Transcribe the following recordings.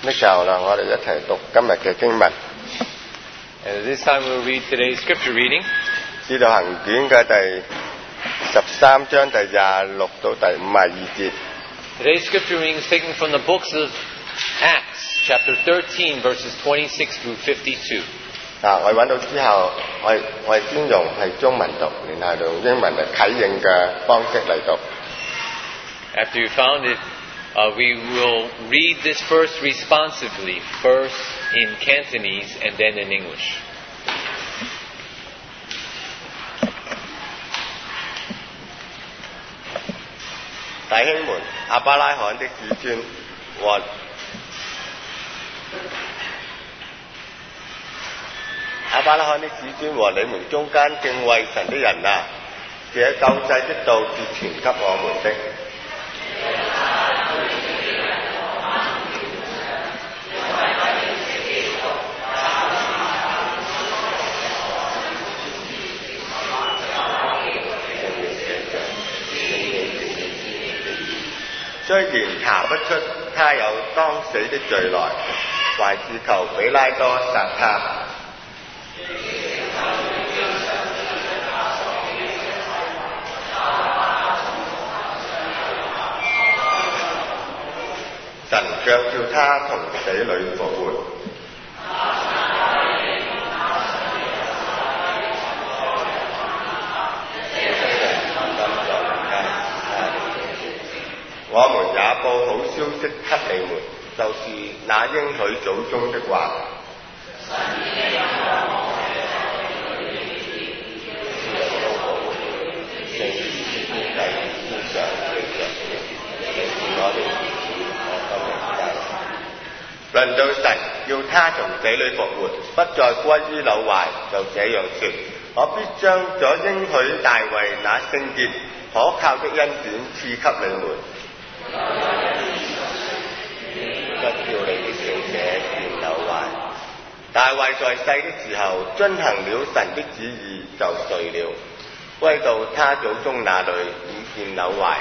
呢時候啦，我哋一齊讀今日嘅經文， And at this time we'll read today's scripture reading. 使徒行傳嘅第13章第26到第52節。 Today's scripture reading is taken from the books of Acts, chapter 13, verses 26 through 52. 我揾到之後，我先用係中文讀，然後用英文嚟啟應嘅方式嚟讀。 After you found it, we will read this verse responsively, first in Cantonese and then in English. 弟兄們，亞伯拉罕的子孫和你們中間敬畏神的人啊，這救世的道是傳給我們的。雖然查不出他有當死的罪來，還是求比拉多殺他。神卻叫他從死裏復活。我們也報好消息給你們，就是那應許祖宗的話。論到神要他從死裏復活，不再歸於朽壞，就這樣說：我必將所應許大衛那聖潔可靠的恩典賜給你們。不叫你的聖者變朽壞。大衛在世的時候遵行了神的旨意，就睡了，歸到他祖宗那裏，已變朽壞。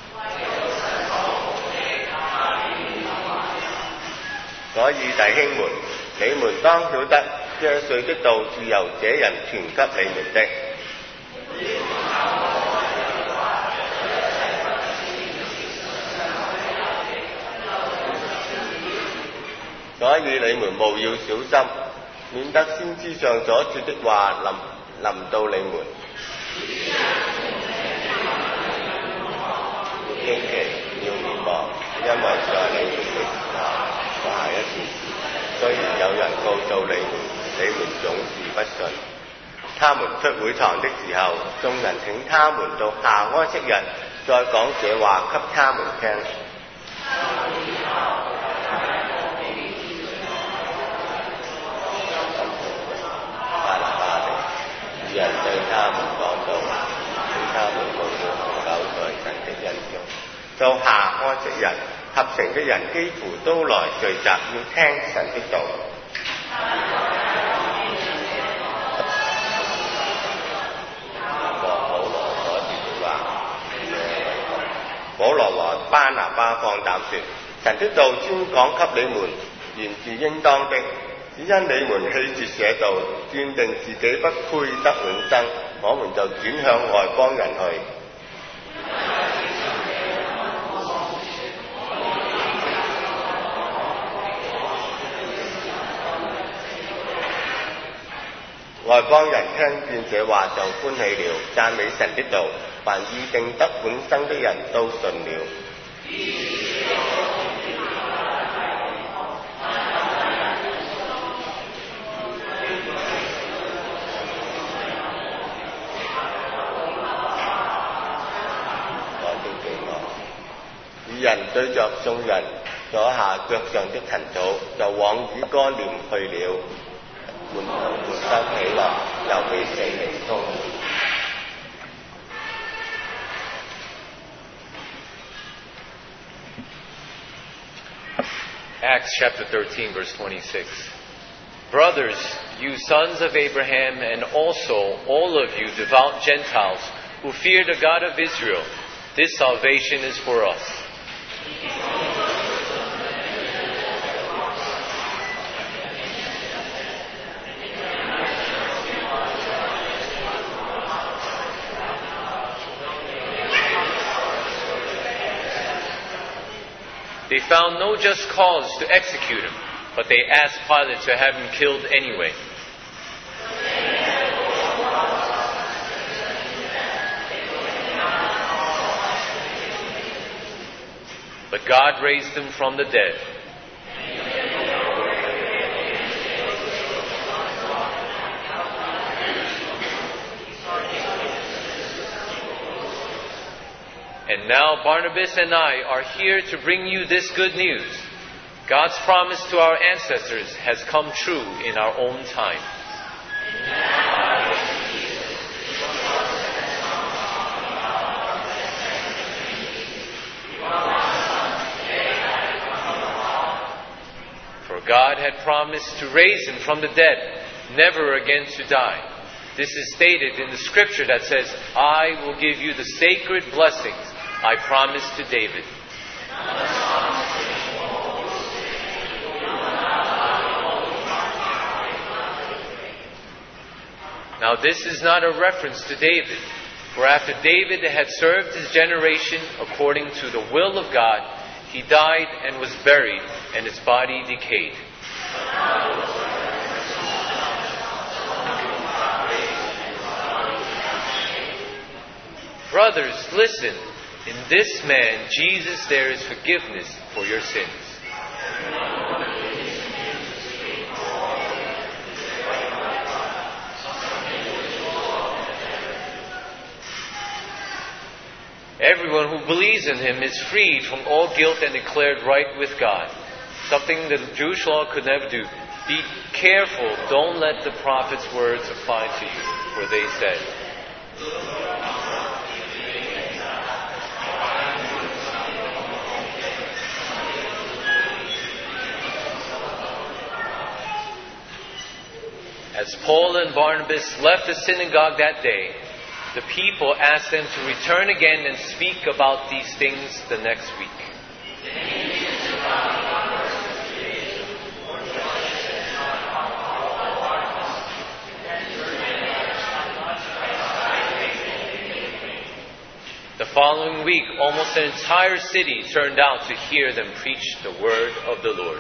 所以弟兄們，你們當曉得，這睡的道是由這人傳給你們的。所以你們務要小心，免得先知上所說的話臨到你們。要驚奇，要滅亡，因為在你們的時候，下一件事，雖然有人告訴你們，你們總是不信。他們出會堂的時候，眾人請他們到下安息日，再講這話給他們聽。人對他們講道，使他們冇要恒久在神的恩中。到下安息日，合城的人幾乎都來聚集，要聽神的道。保羅和巴拿巴放膽說：神的道宣講給你們，原是應當的。只因你們棄絕這道，斷定自己不配得永生，我們就轉向外邦人去。外邦人聽見這話就歡喜了，讚美神的道，凡預定得永生的人都信了。人對着眾人所下腳上的塵土，就往以哥念去了。門徒活生喜樂，又被聖靈充滿。 Acts chapter 13, verse 26. Brothers, you sons of Abraham, and also all of you devout Gentiles who fear the God of Israel, this salvation is for us. They found no just cause to execute him, but they asked Pilate to have him killed anyway. But God raised him from the dead. And now Barnabas and I are here to bring you this good news. God's promise to our ancestors has come true in our own time. For God had promised to raise him from the dead, never again to die. This is stated in the scripture that says, I will give you the sacred blessings I promised to David. Now this is not a reference to David, for after David had served his generation according to the will of God, he died and was buried, and his body decayed. Brothers, listen. In this man, Jesus, there is forgiveness for your sins. Everyone who believes in him is freed from all guilt and declared right with God. Something the Jewish law could never do. Be careful, don't let the prophet's words apply to you, for they said, As Paul and Barnabas left the synagogue that day, the people asked them to return again and speak about these things the next week. The following week, almost an entire city turned out to hear them preach the word of the Lord.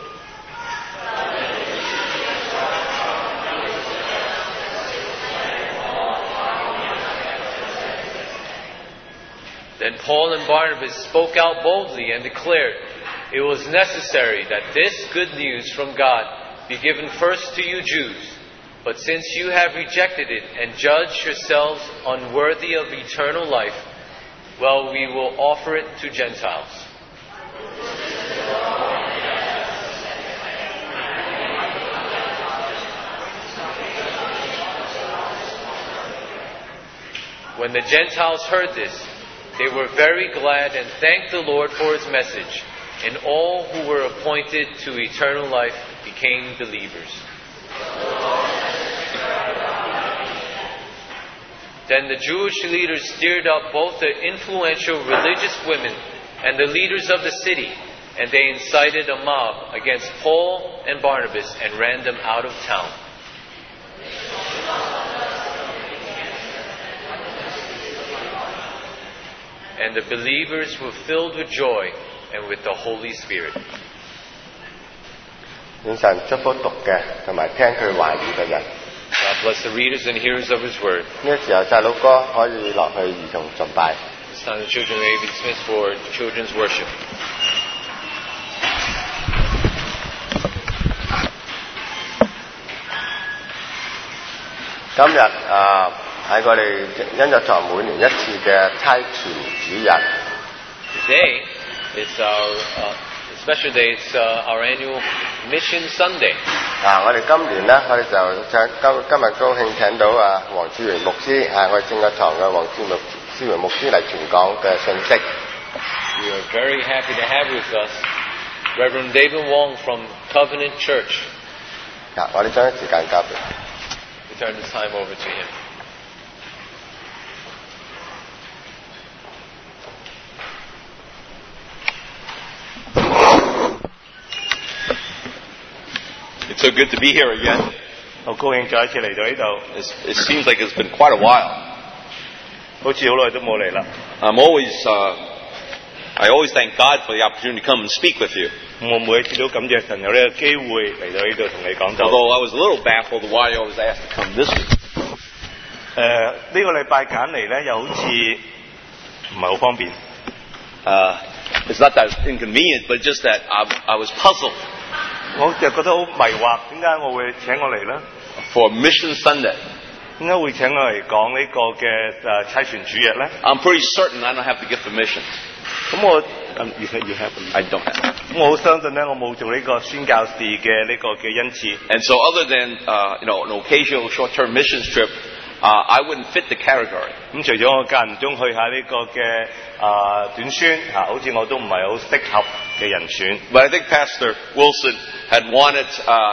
Then Paul and Barnabas spoke out boldly and declared, it was necessary that this good news from God be given first to you Jews. But since you have rejected it and judged yourselves unworthy of eternal life, well, we will offer it to Gentiles. When the Gentiles heard this, they were very glad and thanked the Lord for his message, and all who were appointed to eternal life became believers. Then the Jewish leaders stirred up both the influential religious women and the leaders of the city, and they incited a mob against Paul and Barnabas and ran them out of town. And the believers were filled with joy and with the Holy Spirit. 願神祝福讀嘅同埋聽佢話語嘅人。 God bless the readers and hearers of His Word. 呢個時候細佬哥可以落去兒童崇拜。 It's time the children may be dismissed for children's worship. 今日喺我哋恩日堂每年一次嘅差傳主日。 Today, it's our special day. It's our annual Mission Sunday. 我哋今年咧，我哋就今日高興請到黃志榮牧師我哋正日堂嘅黃志榮牧師嚟傳講嘅信息。 We are very happy to have with us Reverend David Wong from Covenant Church. 我哋將啲時間交俾。 We turn this time over to him. It's so good to be here again. 好高興再一次嚟到呢度， It seems like it's been quite a while. 好似好耐都冇嚟啦。 I'm always I always thank God for the opportunity to come and speak with you. 我每一次都感謝神有呢個機會嚟到呢度同你講道。 Although I was a little baffled why I was asked to come this week. 呢個禮拜揀嚟咧，又好似唔係好方便。 It's not that inconvenient, but just that I was puzzled 我就覺得好迷惑，點解我會請我嚟咧？ for Mission Sunday. 點解會請我嚟講呢個嘅差傳主日咧？ I'm pretty certain I don't have the gift of missions. 咁我you have I don't have. 咁我好相信咧，我冇做呢個宣教士嘅呢個嘅恩賜。 And so other than, an occasional short-term missions trip, I wouldn't fit the category. 咁除咗我間唔中去下呢個嘅短宣好似我都唔係好適合嘅人選。 But I think Pastor Wilson had wanted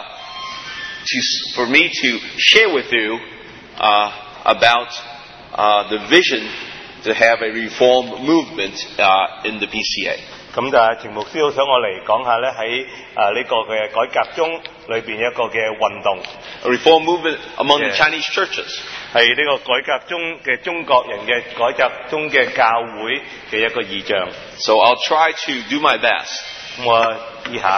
for me to share with you about the vision to have a reform movement in the PCA. 咁但係田牧師好想我嚟講下咧喺呢個嘅改革中裏邊一個嘅運動。 A reform movement among the Yeah. Chinese churches. 係呢個改革中嘅中國人嘅改革中嘅教會嘅一個異象。 So I'll try to do my best. 我以下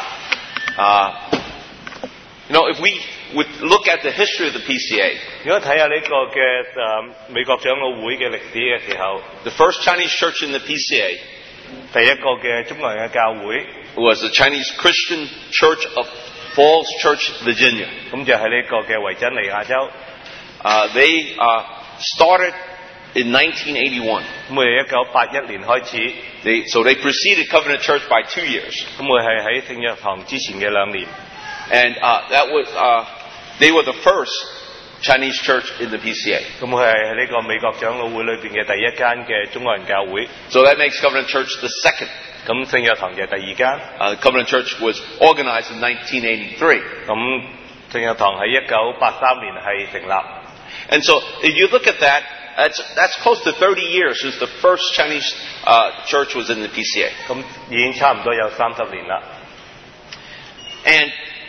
If we would look at the history of the PCA, 如果睇下呢個嘅美國長老會嘅歷史嘅時候， the first Chinese church in the PCA 第一個嘅中國人嘅教會 was the Chinese Christian Church of Falls Church, Virginia. 咁就喺呢個嘅維珍尼亞州。 They started in 1981. 咁佢哋1981年開始， So they preceded Covenant Church by 2 years. 咁佢係喺聖約堂之前嘅2年。 And they were the first Chinese church in the PCA. 咁佢係喺呢個美國長老會裏邊嘅第一間嘅中國人教會。 So that makes Covenant Church the second. 咁聖約堂就係第二間。 Covenant Church was organized in 1983. 咁聖約堂喺1983年係成立。 And so if you look at that, that's close to 30 years since the first Chinese church was in the PCA. 咁已經差唔多有30年啦。 And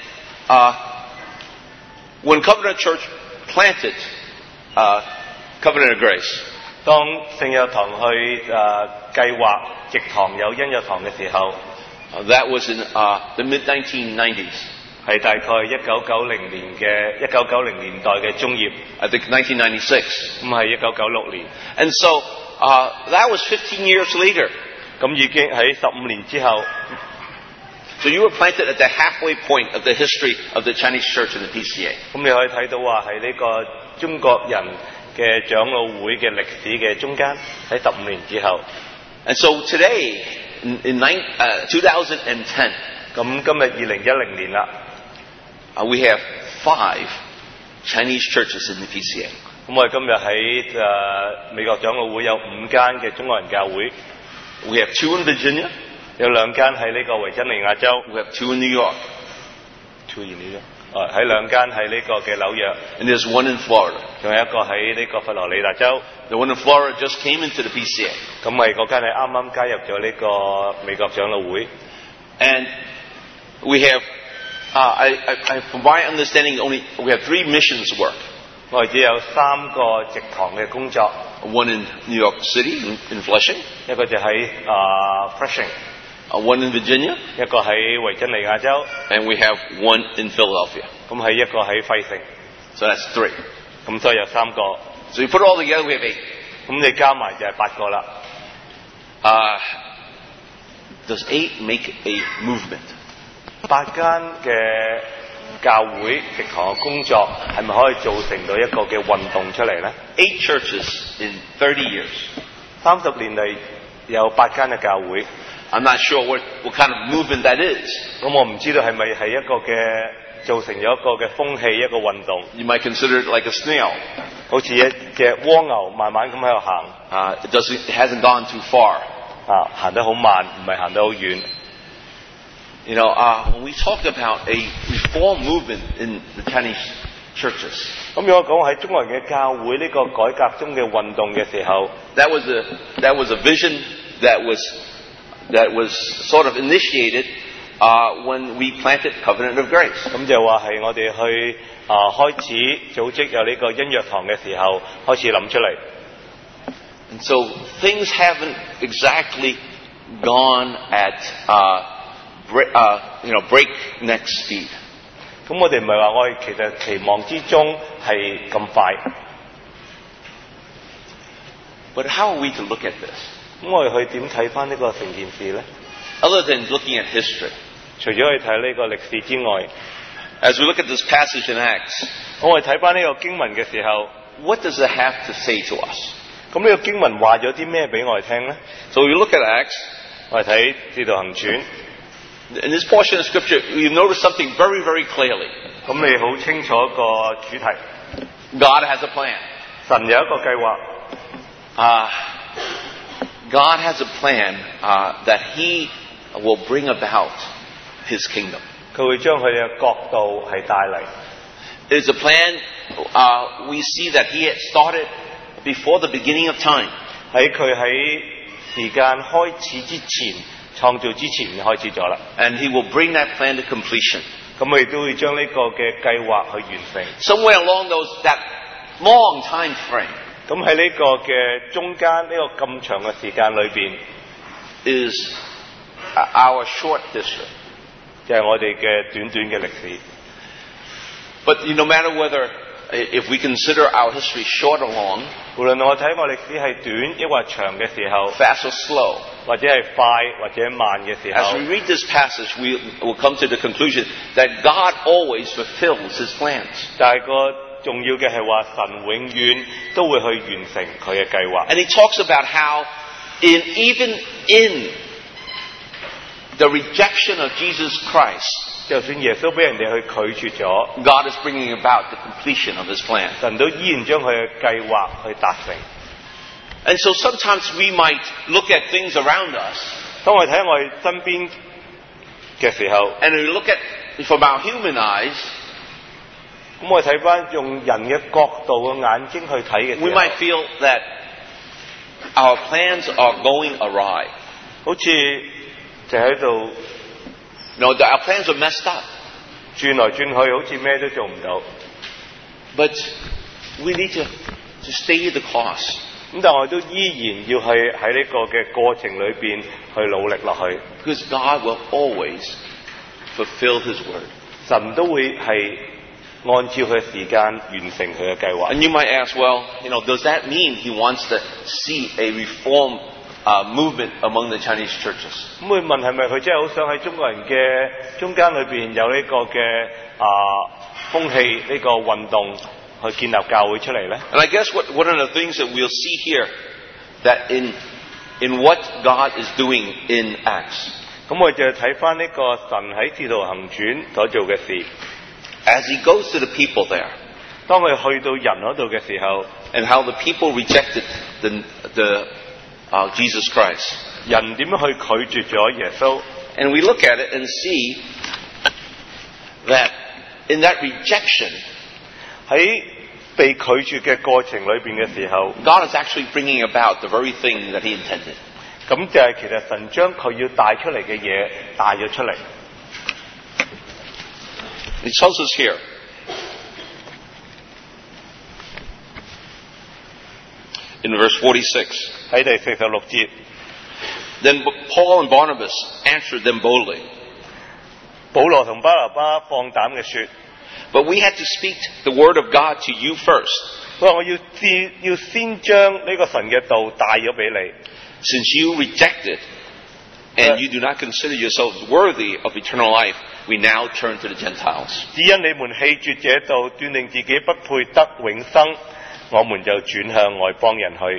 when Covenant Church planted Covenant of Grace, 當聖約堂去計劃植堂有恩約堂嘅時候， that was in the mid-1990s. 係大概1990年代嘅中葉， I think 1996. 咁係1996年。 And so that was 15 years later. 咁已經喺15年之後。 So you were planted at the halfway point of the history of the Chinese church in the PCA. 咁你可以睇到話係呢個中國人嘅長老會嘅歷史嘅中間，喺15年之後。 And so today, in 2010, 咁今日2010年啦， we have 5 Chinese churches in the PCA. 咁我哋今日喺美國長老會有5間嘅中國人教會。 We have 2 in Virginia. 有2間喺呢個維珍尼亞州。 We have 2 in New York. 喺2間喺呢個嘅紐約。 And there's 1 in Florida. 仲有一個喺呢個佛羅里達州。 The one in Florida just came into the PCA. 咁係嗰間係啱啱加入咗呢個美國長老會。 And we have, from my understanding, we have 3 missions work. 我哋只有3個植堂嘅工作。 1 in New York City, in Flushing. 一個就喺Flushing。 1 in Virginia. 一個喺維珍尼亞州。 And we have 1 in Philadelphia. 咁係一個喺費城。 So that's 3. 咁所以有3個。 So you put it all together, we have 8. 咁你加埋就係8個啦。 Does 8 make a movement? 8間嘅教會植堂嘅工作係咪可以造成到一個嘅運動出嚟呢？ 8 churches in 30 years. 30年嚟有8間嘅教會。 I'm not sure what kind of movement that is. 咁我唔知道係咪係一個嘅造成咗一個嘅風氣，一個運動。 You might consider it like a snail. 好似一隻蝸牛慢慢咁喺度行。 It hasn't gone too far. 行得好慢，唔係行得好遠。 When we talked about a reform movement in the Chinese churches, 咁如果講喺中國人嘅教會呢個改革中嘅運動嘅時候， that was a vision that was sort of initiated when we planted Covenant of Grace. 咁就話係我哋去開始組織有呢個恩約堂嘅時候開始諗出嚟。 And so things haven't exactly gone at breakneck speed. 咁我哋唔係話我哋其實期望之中係咁快， But how are we to look at this? 咁我哋去點睇翻呢個成件事呢？ Other than looking at history, 除咗去睇呢個歷史之外， as we look at this passage in Acts, 我哋睇翻呢個經文嘅時候， what does it have to say to us? 咁呢個經文話咗啲咩俾我哋聽呢？ So we look at Acts. 我哋睇《使徒行傳》， In this portion of Scripture, you notice something very, very clearly. 咁你好清楚個主題， God has a plan. 神有一個計劃， God has a plan that He will bring about His kingdom. 佢會將佢嘅國度係帶嚟。 It's a plan we see that He had started before the beginning of time. 喺佢喺時間開始之前，創造之前開始咗啦。 And He will bring that plan to completion. 咁我哋都會將呢個嘅計劃去完成。 Somewhere along that long time frame 咁喺呢個嘅中間呢個咁長嘅時間裏邊， is our short history. 就係我哋嘅短短嘅歷史。 But no matter whether, if we consider our history short or long, 無論我睇我歷史係短抑或長嘅時候， fast or slow, 或者係快或者慢嘅時 as 候， we read this passage, we will come to the conclusion that God always fulfills His plans. 但係個重要嘅係話神永遠都會去完成佢嘅計劃。 And He talks about how even in the rejection of Jesus Christ, 就算耶穌俾人哋去拒絕咗， God is bringing about the completion of His plan. 神都依然將佢嘅計劃去達成。 And so sometimes we might look at things around us, 當我哋睇我哋身邊嘅時候， and we look at from our human eyes, 咁我哋睇翻用人嘅角度嘅眼睛去睇嘅時 we 候， might feel that our plans are going awry. 好似就喺度 That our plans are messed up. 轉來轉去，好似咩都做唔到。 But we need to stay the course. 咁但係我哋都依然要去喺呢個嘅過程裏邊去努力落去。 Because God will always fulfill His word. 神都會係按照佢嘅時間完成佢嘅計劃。 And you might ask, well, does that mean He wants to see a reform movement among the Chinese churches? 咁會問係咪佢真係好想喺中國人嘅中間裏邊有呢個嘅風氣呢個運動去建立教會出嚟呢？ And I guess one of the things that we'll see here, that in what God is doing in Acts, 咁我哋就睇翻呢個神喺《使徒行傳》所做嘅事。 as He goes to the people there, 當佢去到人嗰度嘅時候， and how the people rejected Jesus Christ. 人點樣去拒絕咗耶穌？ And we look at it and see that in that rejection, 喺被拒絕嘅過程裏邊嘅時候， God is actually bringing about the very thing that He intended. 咁就係其實神將佢要帶出嚟嘅嘢帶咗出嚟。 It tells us here, in verse 46, 喺第46節， then Paul and Barnabas answered them boldly, 保羅同巴拿巴放膽嘅說： but we had to speak the word of God to you first, 佢話我要先將呢個神嘅道帶咗俾你， since you rejected and you do not consider yourselves worthy of eternal life. We now turn to the Gentiles. 只因你們棄絕這道，斷定自己不配得永生，我們就轉向外邦人去。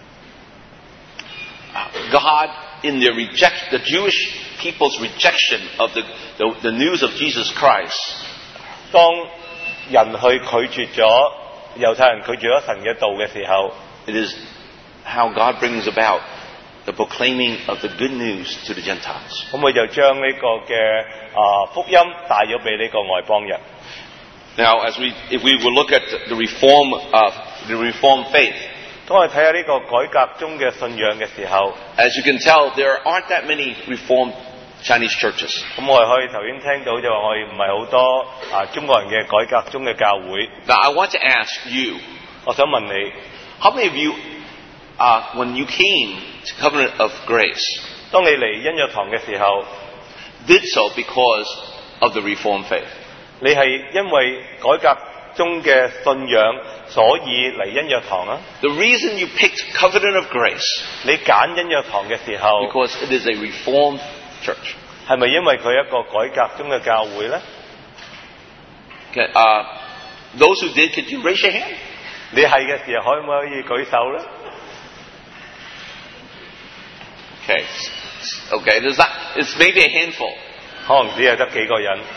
God, in the Jewish people's rejection of the news of Jesus Christ, 當人去拒絕咗猶太人拒絕咗神嘅道嘅時候， it is how God brings about the proclaiming of the good news to the Gentiles. 咁佢就將呢個嘅福音帶咗俾呢個外邦人。 Now, if we will look at the reform faith, 當我哋睇下呢個改革中嘅信仰嘅時候， as you can tell, there aren't that many Reformed Chinese churches. 咁我哋可以頭先聽到就話我哋唔係好多中國人嘅改革中嘅教會。 Now, I want to ask you, 我想問你， how many of you, when you came to Covenant of Grace, 當你嚟恩約堂嘅時候， did so because of the Reformed faith. 你係因為改革中嘅信仰，所以嚟恩約堂啊？ The reason you picked Covenant of Grace, 你揀恩約堂嘅時候， because it is a Reformed church. 係咪因為佢係一個改革中嘅教會呢？ Okay, those who did, could you raise your hand? 你係嘅時候，可唔可以舉手呢？ Okay, there's not, it's maybe a handful. 可能只係得幾個人。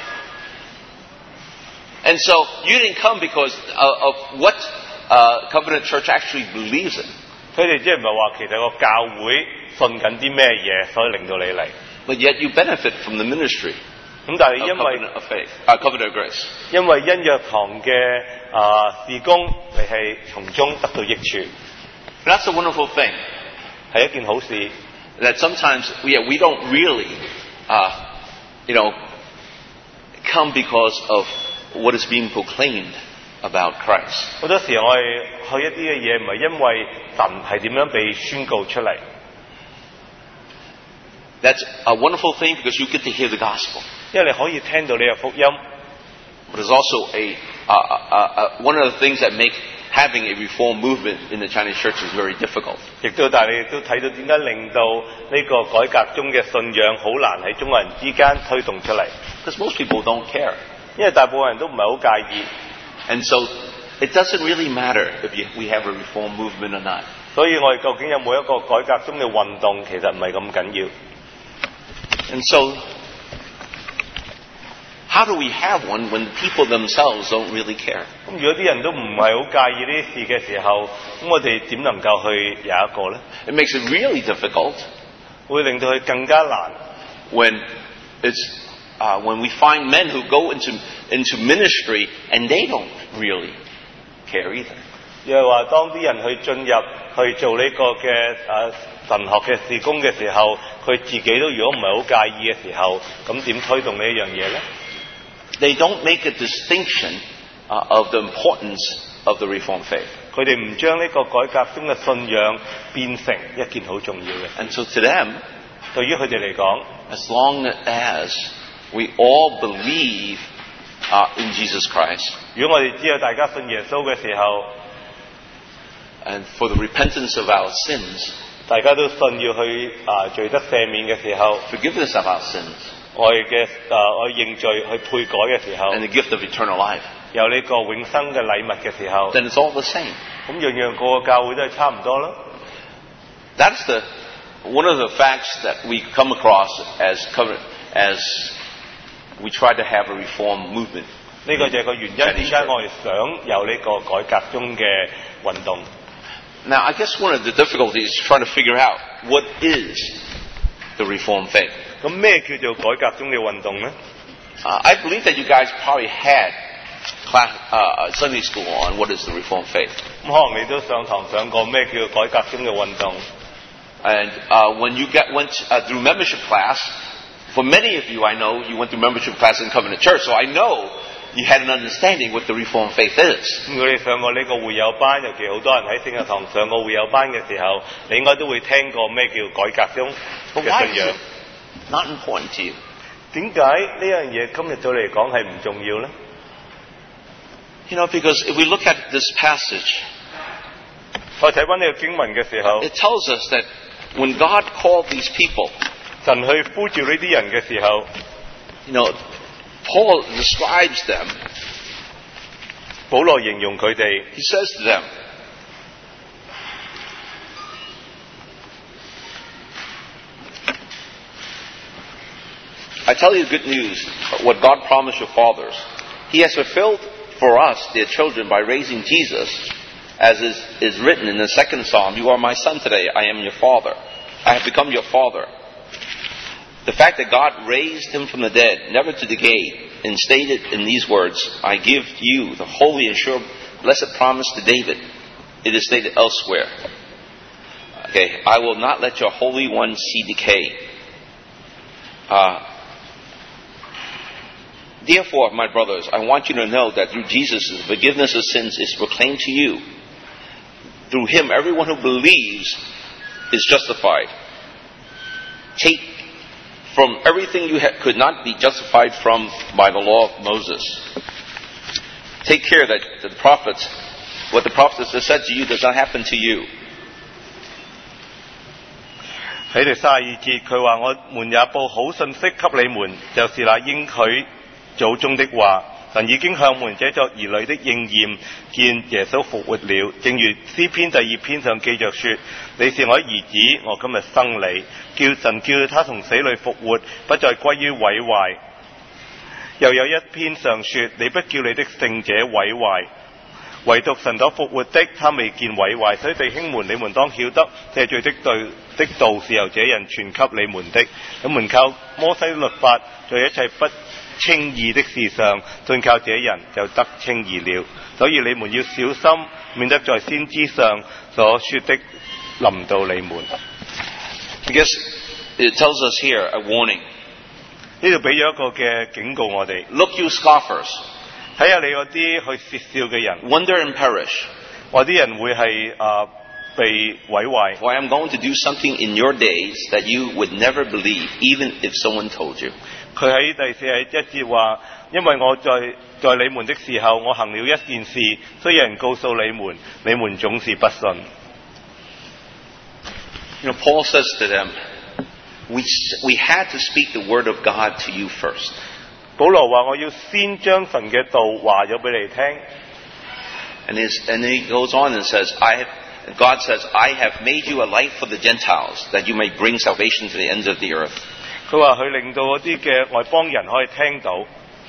And so you didn't come because of what Covenant Church actually believes in. 佢哋即係唔係話其實個教會信緊啲咩嘢，所以令到你嚟。 But yet you benefit from the ministry 咁但係 of 因為 Covenant of Faith, Covenant of Grace. 因為恩約堂嘅事工，你係從中得到益處， That's a wonderful thing. 係一件好事。 That sometimes we don't really, come because of what is being proclaimed about Christ. 好多時我哋去一啲嘅嘢，唔係因為神係點樣被宣告出嚟。 That's a wonderful thing because you get to hear the gospel. 因為你可以聽到你嘅福音， But it's also one of the things that make having a reform movement in the Chinese church is very difficult. 但係你亦都睇到點解令到呢個改革中嘅信仰好難喺中國人之間推動出嚟， Because most people don't care. 因為大部分人都唔係好介意， And so it doesn't really matter if we have a reform movement or not. 所以我哋究竟有冇一個改革中嘅運動，其實唔係咁緊要。 And so how do we have one when people themselves don't really care? 咁如果啲人都唔係好介意呢啲事嘅時候，咁我哋點能夠去有一個呢？ It makes it really difficult 會令到佢更加難。 when we find men who go into ministry and they don't really care either. 又係話，當啲人去進入去做呢個嘅神學嘅事工嘅時候，佢自己都如果唔係好介意嘅時候，咁點推動呢一樣嘢呢？ They don't make a distinction of the importance of the Reformed faith. 佢哋唔將呢個改革中嘅信仰變成一件好重要嘅。 And so to them, 對於佢哋嚟講， as long as we all believe in Jesus Christ 如果我哋知道大家信耶穌嘅時候， and for the repentance of our sins, 大家都信要去罪得赦免嘅時候， forgiveness of our sins, 我認罪去悔改嘅時候， and the gift of eternal life, 有呢個永生嘅禮物嘅時候， then it's all the same. 咁樣樣個個教會都係差唔多咯。 That's one of the facts that we come across as we try to have a reform movement. 呢個就係個原因，點解我哋想有呢個改革中嘅運動。 Now, I guess one of the difficulties is trying to figure out what is the Reformed faith. 咁咩叫做改革中嘅運動呢？ I believe that you guys probably had Sunday school on what is the Reformed faith. 咁可能你都上堂上過咩叫改革中嘅運動。 And when you went through membership class, for many of you, I know you went through membership class in Covenant Church, so I know you had an understanding what the Reformed faith is. 咁佢哋上過呢個會友班，尤其好多人喺聖日堂上過會友班嘅時候，你應該都會聽過咩叫改革中 But 嘅 why 信 is 仰。 it not important to you? 點解呢樣嘢今日對你嚟講係唔重要呢？ Because if we look at this passage, 我睇翻呢個經文嘅時候， it tells us that when God called these people, 神去呼召呢啲人嘅時候， Paul describes them. 保羅形容佢哋， He says to them, I tell you the good news, what God promised your fathers. He has fulfilled for us, their children, by raising Jesus, as is written in the second Psalm, you are my son today, I am your father. I have become your father. The fact that God raised him from the dead, never to decay, and stated in these words, I give you the holy and sure blessed promise to David. It is stated elsewhere. Okay, I will not let your Holy One see decay. Therefore, my brothers, I want you to know that through Jesus, the forgiveness of sins is proclaimed to you. Through him, everyone who believes is justified. take from everything you could not be justified from by the law of Moses. Take care that the prophets, what the prophets have said to you does not happen to you. 喺第32節，佢話：我們也報好信息給你們，就是那應許祖宗的話。神已經向我們這作兒女的應驗，見耶穌復活了。正如詩篇第2篇上記着說：你是我的兒子，我今日生你。神叫他從死裏復活，不再歸於毀壞。又有一篇上說：你不叫你的聖者毀壞。唯獨神所復活的，他未見毀壞。所以弟兄們，你們當曉得，這罪的道是由這人傳給你們的。你們靠摩西律法，在一切不稱義的事上，信靠這人就得稱義了。所以你們要小心，免得在先知上所說的臨到你們。 I guess it tells us here a warning. 呢度俾咗一個嘅警告我哋。 Look, you scoffers. 睇下你嗰啲去竊笑嘅人 Wonder and perish. 話啲人會係被毀壞。 For I am going to do something in your days that you would never believe, even if someone told you. 佢喺第41節話：因為我在你們的時候，我行了一件事，雖有人告訴你們，你們總是不信。 You know, Paul says to them, we had to speak the word of God to you first. 保羅話：我要先將神嘅道話咗俾你聽。 And he goes on and says, God says, I have made you a light for the Gentiles, that you may bring salvation to the ends of the earth. 佢話佢令到嗰啲嘅外邦人可以聽到。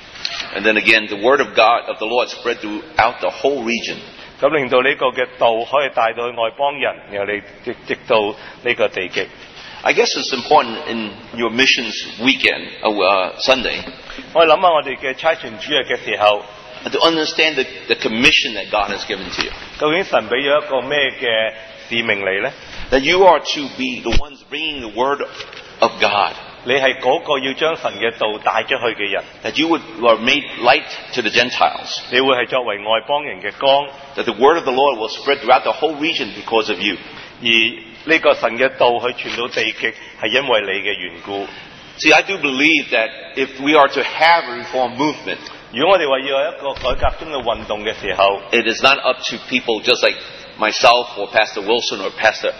And then again, the word of God, of the Lord, spread throughout the whole region. 咁令到呢個嘅道可以帶到去外邦人，然後你直到呢個地極。 I guess it's important in your missions weekend, Sunday. 我哋諗下我哋嘅差傳主日嘅時候 to understand the commission that God has given to you. 究竟神俾咗一個咩嘅使命你呢？ That you are to be the ones bringing the word of God. 你係嗰個要將神嘅道帶出去嘅人。 That you are made light to the Gentiles. 你會係作為外邦人嘅光。 That the word of the Lord will spread throughout the whole region because of you. 而呢個神嘅道去傳到地極，係因為你嘅緣故。 See, I do believe that if we are to have a reform movement, 如果我哋話要有一個改革中嘅運動嘅時候 it is not up to people just like myself or Pastor Wilson or Pastor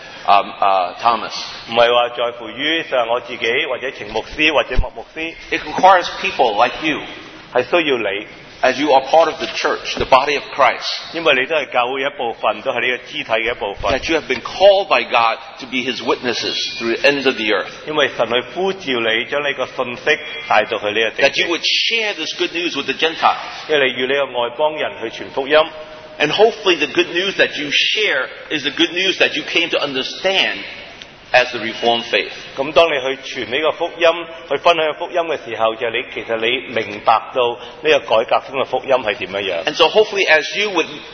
Thomas. 唔係話在乎於就係我自己或者程牧師或者麥牧師。 It requires people like you. 係需要你。 As you are part of the church, the body of Christ. 因為你都係教會一部分，都係呢個肢體嘅一部分。 That you have been called by God to be His witnesses through the ends of the earth. 因為神去呼召你，將呢個信息帶到去呢個地。 That you would share this good news with the Gentiles. 因為你與呢個外邦人去傳福音。 And hopefully the good news that you share is the good news that you came to understand as the Reformed faith. 咁當你去傳呢個福音，去分享福音嘅時候，就係你其實你明白到呢個改革中嘅福音係點樣樣。 And so hopefully as you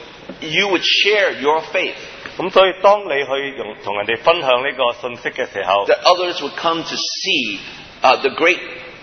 would share your faith. 咁所以當你去同人哋分享呢個信息嘅時候 that others would come to see the great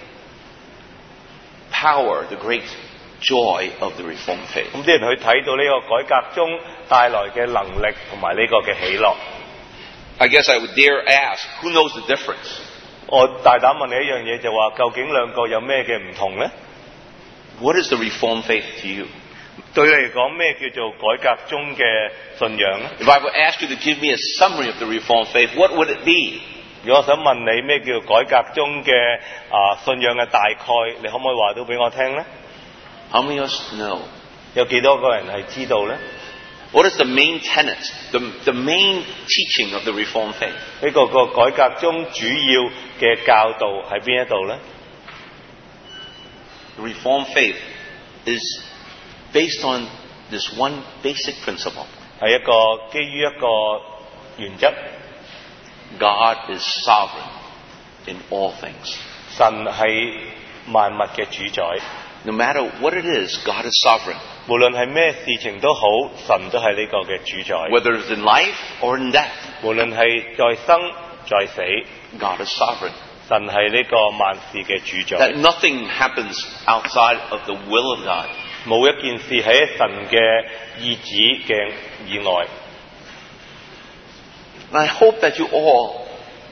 power, the great joy of the Reformed faith. 咁啲人去睇到呢個改革中帶來嘅能力同埋呢個嘅喜樂。 I guess I would dare ask, who knows the difference? 我大膽問你一樣嘢，就話究竟兩個有咩嘅唔同呢？ What is the Reformed faith to you? 對你嚟講，咩叫做改革中嘅信仰呢？ If I were asked you to give me a summary of the Reformed faith, what would it be? 如果我想問你咩叫改革中嘅信仰嘅大概，你可唔可以話到俾我聽呢？ How many of us know? 有幾多個人係知道呢？ What is the main tenet, the main teaching of the Reformed faith? 呢個改革中主要嘅教導喺邊一度呢？ The Reformed faith is based on this one basic principle. 係一個基於一個原則。 God is sovereign in all things. 神係萬物嘅主宰。 No matter what it is, God is sovereign. 無論係咩事情都好，神都係呢個嘅主宰。 Whether it's in life or in death, 無論係在生在死 God is sovereign. 神係呢個萬事嘅主宰。 That nothing happens outside of the will of God. 冇一件事喺神嘅意旨嘅以外。 And I hope that you all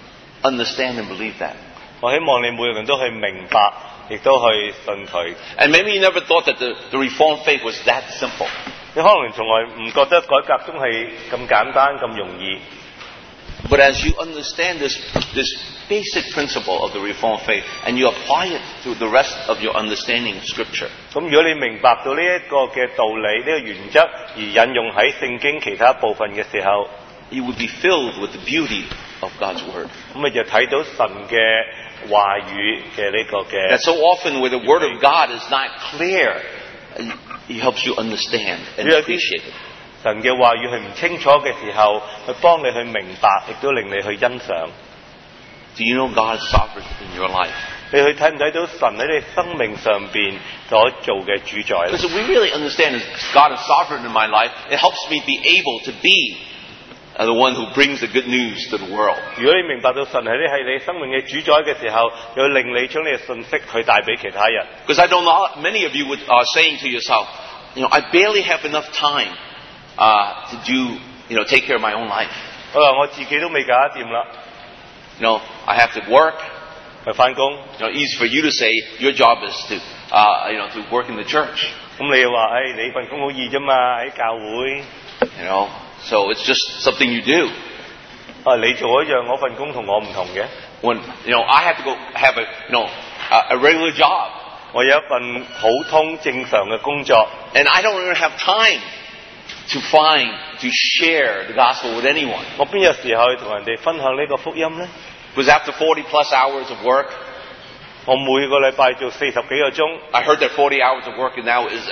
understand and believe that. 我希望你每個人都去明白，亦都去信佢。 And maybe you never thought that the Reformed faith was that simple. 你可能從來唔覺得改革宗係咁簡單咁容易。 But as you understand this basic principle of the Reformed faith and you apply it to the rest of your understanding of Scripture, 咁如果你明白到呢一個嘅道理、呢、個原則，而引用喺聖經其他部分嘅時候， you would be filled with the beauty of God's Word. 咁你就睇到神嘅話語嘅呢個嘅。 That so often where the Word of God is not clear, He helps you understand and appreciate it. 神嘅話語係唔清楚嘅時候，佢幫你去明白，亦都令你去欣賞。 Do you know God is sovereign in your life? 你去睇唔睇到神喺你生命上邊所做嘅主宰咧？ Because if we really understand that God is sovereign in my life, it helps me be able to be the one who brings the good news to the world. 如果你明白到神係你生命嘅主宰嘅時候，又令你將你嘅信息去帶俾其他人。 Because I don't know, many of you are saying to yourself, I barely have enough time to do, take care of my own life. 我自己都未搞得掂啦。 I have to work. 去返工。 Easy for you to say your job is to, to work in the church. 咁你又話，你份工好易啫嘛，喺教會。 So it's just something you do. 你做一樣，我份工同我唔同嘅。 When I have to go have a regular job. 我有一份普通正常嘅工作。 And I don't even have time to share the gospel with anyone. 我邊有時候去同人哋分享呢個福音呢？ Because after 40 plus hours of work, 我每個禮拜做40幾個鐘。 I heard that 40 hours of work now is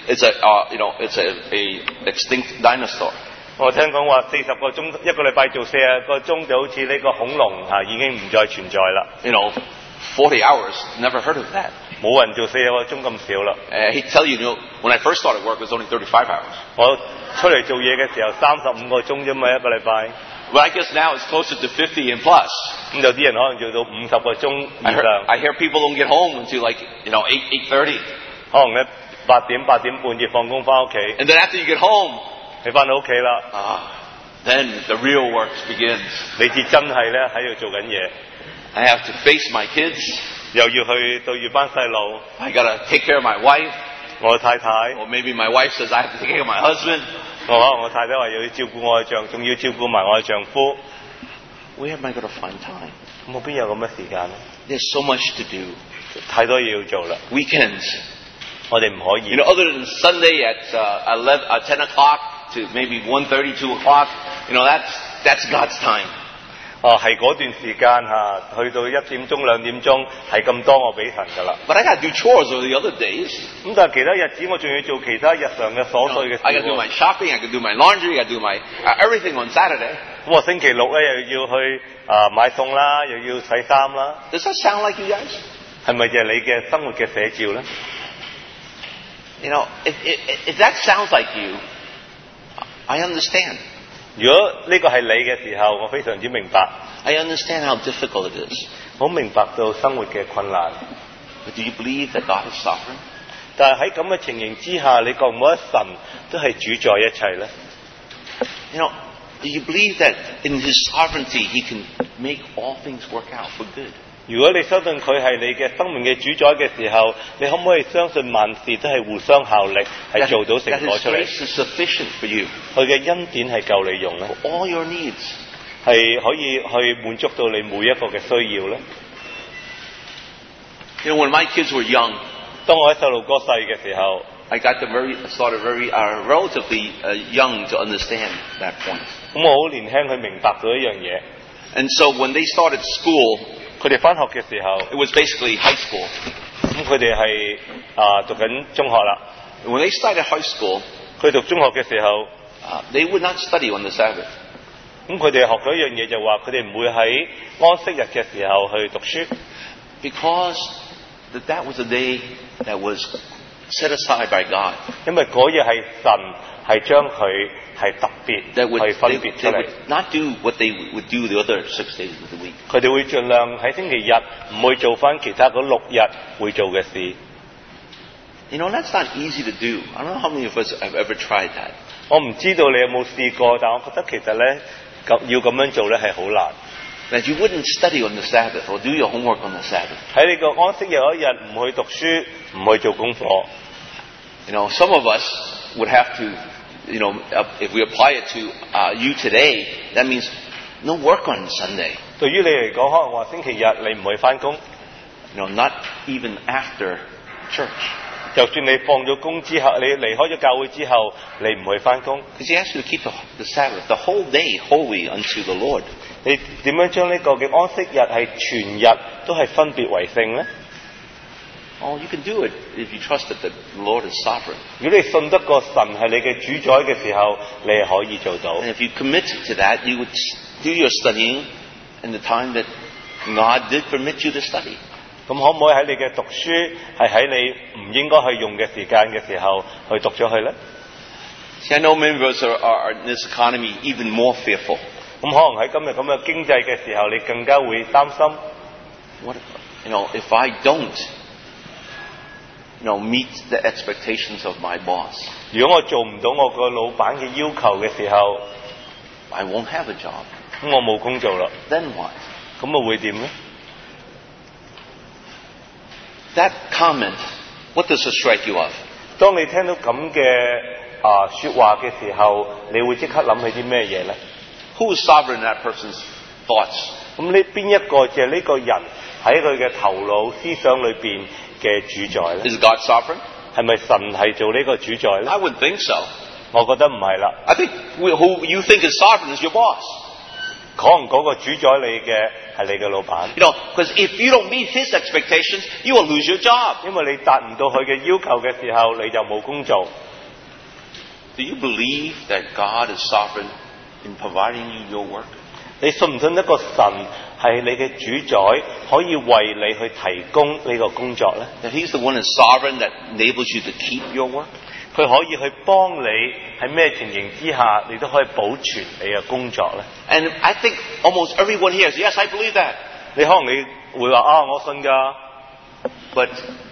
a extinct dinosaur. 我聽講話40個鐘，一個禮拜做40個鐘就好似呢個恐龍已經唔再存在啦。 40 hours, never heard of that. 冇人做40個鐘咁少啦。 He tell you, when I first started work, it was only 35 hours. 我出嚟做嘢嘅時候35個鐘啫嘛，一個禮拜。 But I guess now it's closer to 50 and plus. 咁有啲人可能做到50個鐘以上。 I hear people don't get home until 8:30. 可能咧8點半至放工翻屋企。 And then after you get home, 你翻到屋企啦。 then the real work begins. 你至真係咧喺度做緊嘢。 I have to face my kids. 又要去對住班細路。 I gotta take care of my wife. 我太太。 Or maybe my wife says I have to take care of my husband. 我太太話要照顧我嘅丈夫，仲要照顧埋我嘅丈夫。 Where am I going to find time? 咁我邊有咁嘅時間呢？ There's so much to do. 太多嘢要做啦。 Weekends. 我哋唔可以。 Other than Sunday at 10 o'clock to maybe 1:30, 2 o'clock, that's God's time. 係嗰段時間去到1點鐘、2點鐘係咁多我俾神㗎啦。 But I got to do chores over the other days. 咁但係其他日子我仲要做其他日常嘅瑣碎嘅事。 I got to do my shopping, I got to do my laundry, I got to do my everything on Saturday. 咁我星期六咧又要去買餸啦，又要洗衫啦。 Does that sound like you guys? 係咪就係你嘅生活嘅寫照咧？ If that sounds like you, I understand. 如果呢個係你嘅時候，我非常之明白。 I understand how difficult it is. 我明白到生活嘅困難。 But do you believe that God is sovereign? 但係喺咁嘅情形之下，你覺唔覺得神都係主宰一切咧？ Do you believe that in His sovereignty He can make all things work out for good? 如果你相信佢係你嘅生命嘅主宰嘅時候，你可唔可以相信萬事都係互相效力，係做到成果出嚟？ That His grace is sufficient for you. 佢嘅恩典係夠你用咧， For all your needs. 係可以去滿足到你每一個嘅需要咧。 When my kids were young, 當我喺細路哥細嘅時候 I got them started very relatively young to understand that point. 咁我好年輕去明白到一樣嘢。 And so when they started school, 佢哋返學嘅時候 it was basically high school. 咁佢哋係讀緊中學啦。 When they started high school, 佢讀中學嘅時候 they would not study on the Sabbath. 咁佢哋學咗一樣嘢，就話佢哋唔會喺安息日嘅時候去讀書。 Because that was a day that was set aside by God. 因為嗰日係神係將佢係特別去分別出 They 嚟。 would not do what they would do the other 6 days of the week. 佢哋會盡量喺星期日唔會做翻其他嗰6日會做嘅事。 That's not easy to do. I don't know how many of us have ever tried that. 我唔知道你有冇試過，但我覺得其實咧要咁樣做咧係好難。 that you wouldn't study on the Sabbath or do your homework on the Sabbath. 喺呢個安息日嗰一日唔去讀書，唔去做功課。 Some of us would have to, if we apply it to you today, that means no work on Sunday. 對於你嚟講，可能話星期日你唔去返工。 Not even after church. 就算你放咗工之後，你離開咗教會之後，你唔去返工。 Because he asks you to keep the Sabbath, the whole day, holy unto the Lord. 你點樣將呢個嘅安息日係全日都係分別為聖呢？ Oh, you can do it if you trust that the Lord is sovereign. 如果你信得過神係你嘅主宰嘅時候，你係可以做到。 And if you commit to that, you would do your studying in the time that God did permit you to study. 咁可唔可以喺你嘅讀書係喺你唔應該去用嘅時間嘅時候去讀咗佢呢？ See, I know many of us are in this economy even more fearful. 咁可能喺今日咁嘅經濟嘅時候，你更加會擔心。 What, if I don't, meet the expectations of my boss. 如果我做唔到我個老闆嘅要求嘅時候 I won't have a job. 咁我冇工做啦。 Then what? 咁我會點呢？ That comment, what does it strike you of? 當你聽到咁嘅說話嘅時候，你會即刻諗起啲咩嘢呢？ Who is sovereign in that person's thoughts? 咁呢邊一個就係呢個人喺佢嘅頭腦思想裏邊嘅主宰呢？ Is God sovereign? 係咪神係做呢個主宰呢？ I wouldn't think so. 我覺得唔係啦。 I think who you think is sovereign is your boss. 可能嗰個主宰你嘅係你嘅老闆。 Because if you don't meet his expectations, you will lose your job. 因為你達唔到佢嘅要求嘅時候，你就冇工做。 Do you believe that God is sovereign in providing you your work? 你信唔信一個神係你嘅主宰，可以為你去提供呢個工作呢？ That he's the one who's sovereign that enables you to keep your work? 佢可以去幫你喺咩情形之下，你都可以保存你嘅工作呢？ And I think almost everyone here says, yes, I believe that. 你可能你會話我信㗎， But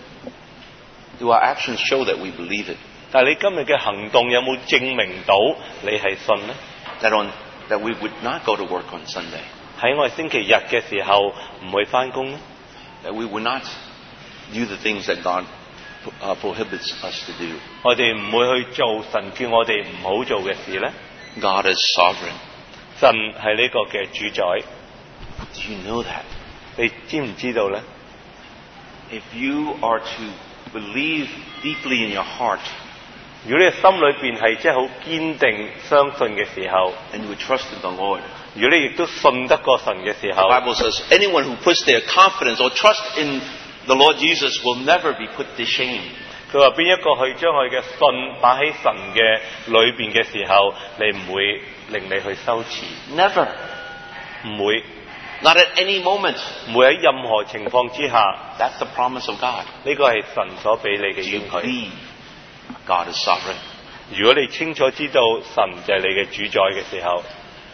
do our actions show that we believe it? 但係你今日嘅行動有冇證明到你係信呢？ That we would not go to work on Sunday. 喺我哋星期日嘅時候唔去返工呢？ That we would not do the things that God prohibits us to do. 我哋唔會去做神叫我哋唔好做嘅事呢？ God is sovereign. 神係呢個嘅主宰。 Do you know that? 你知唔知道呢？ If you are to believe deeply in your heart, 如果你心裏邊係即係好堅定相信嘅時候， and you would trust in the Lord, 如果你亦都信得過神嘅時候， the Bible says anyone who puts their confidence or trust in the Lord Jesus will never be put to shame. 佢話邊一個去將佢嘅信擺喺神嘅裏邊嘅時候，你唔會令你去羞恥， Never. 唔會， Not at any moment. 唔會喺任何情況之下， That's the promise of God. 呢個係神所俾你嘅 Do you 應許。 believe God is sovereign? 如果你清楚知道神就係你嘅主宰嘅時候，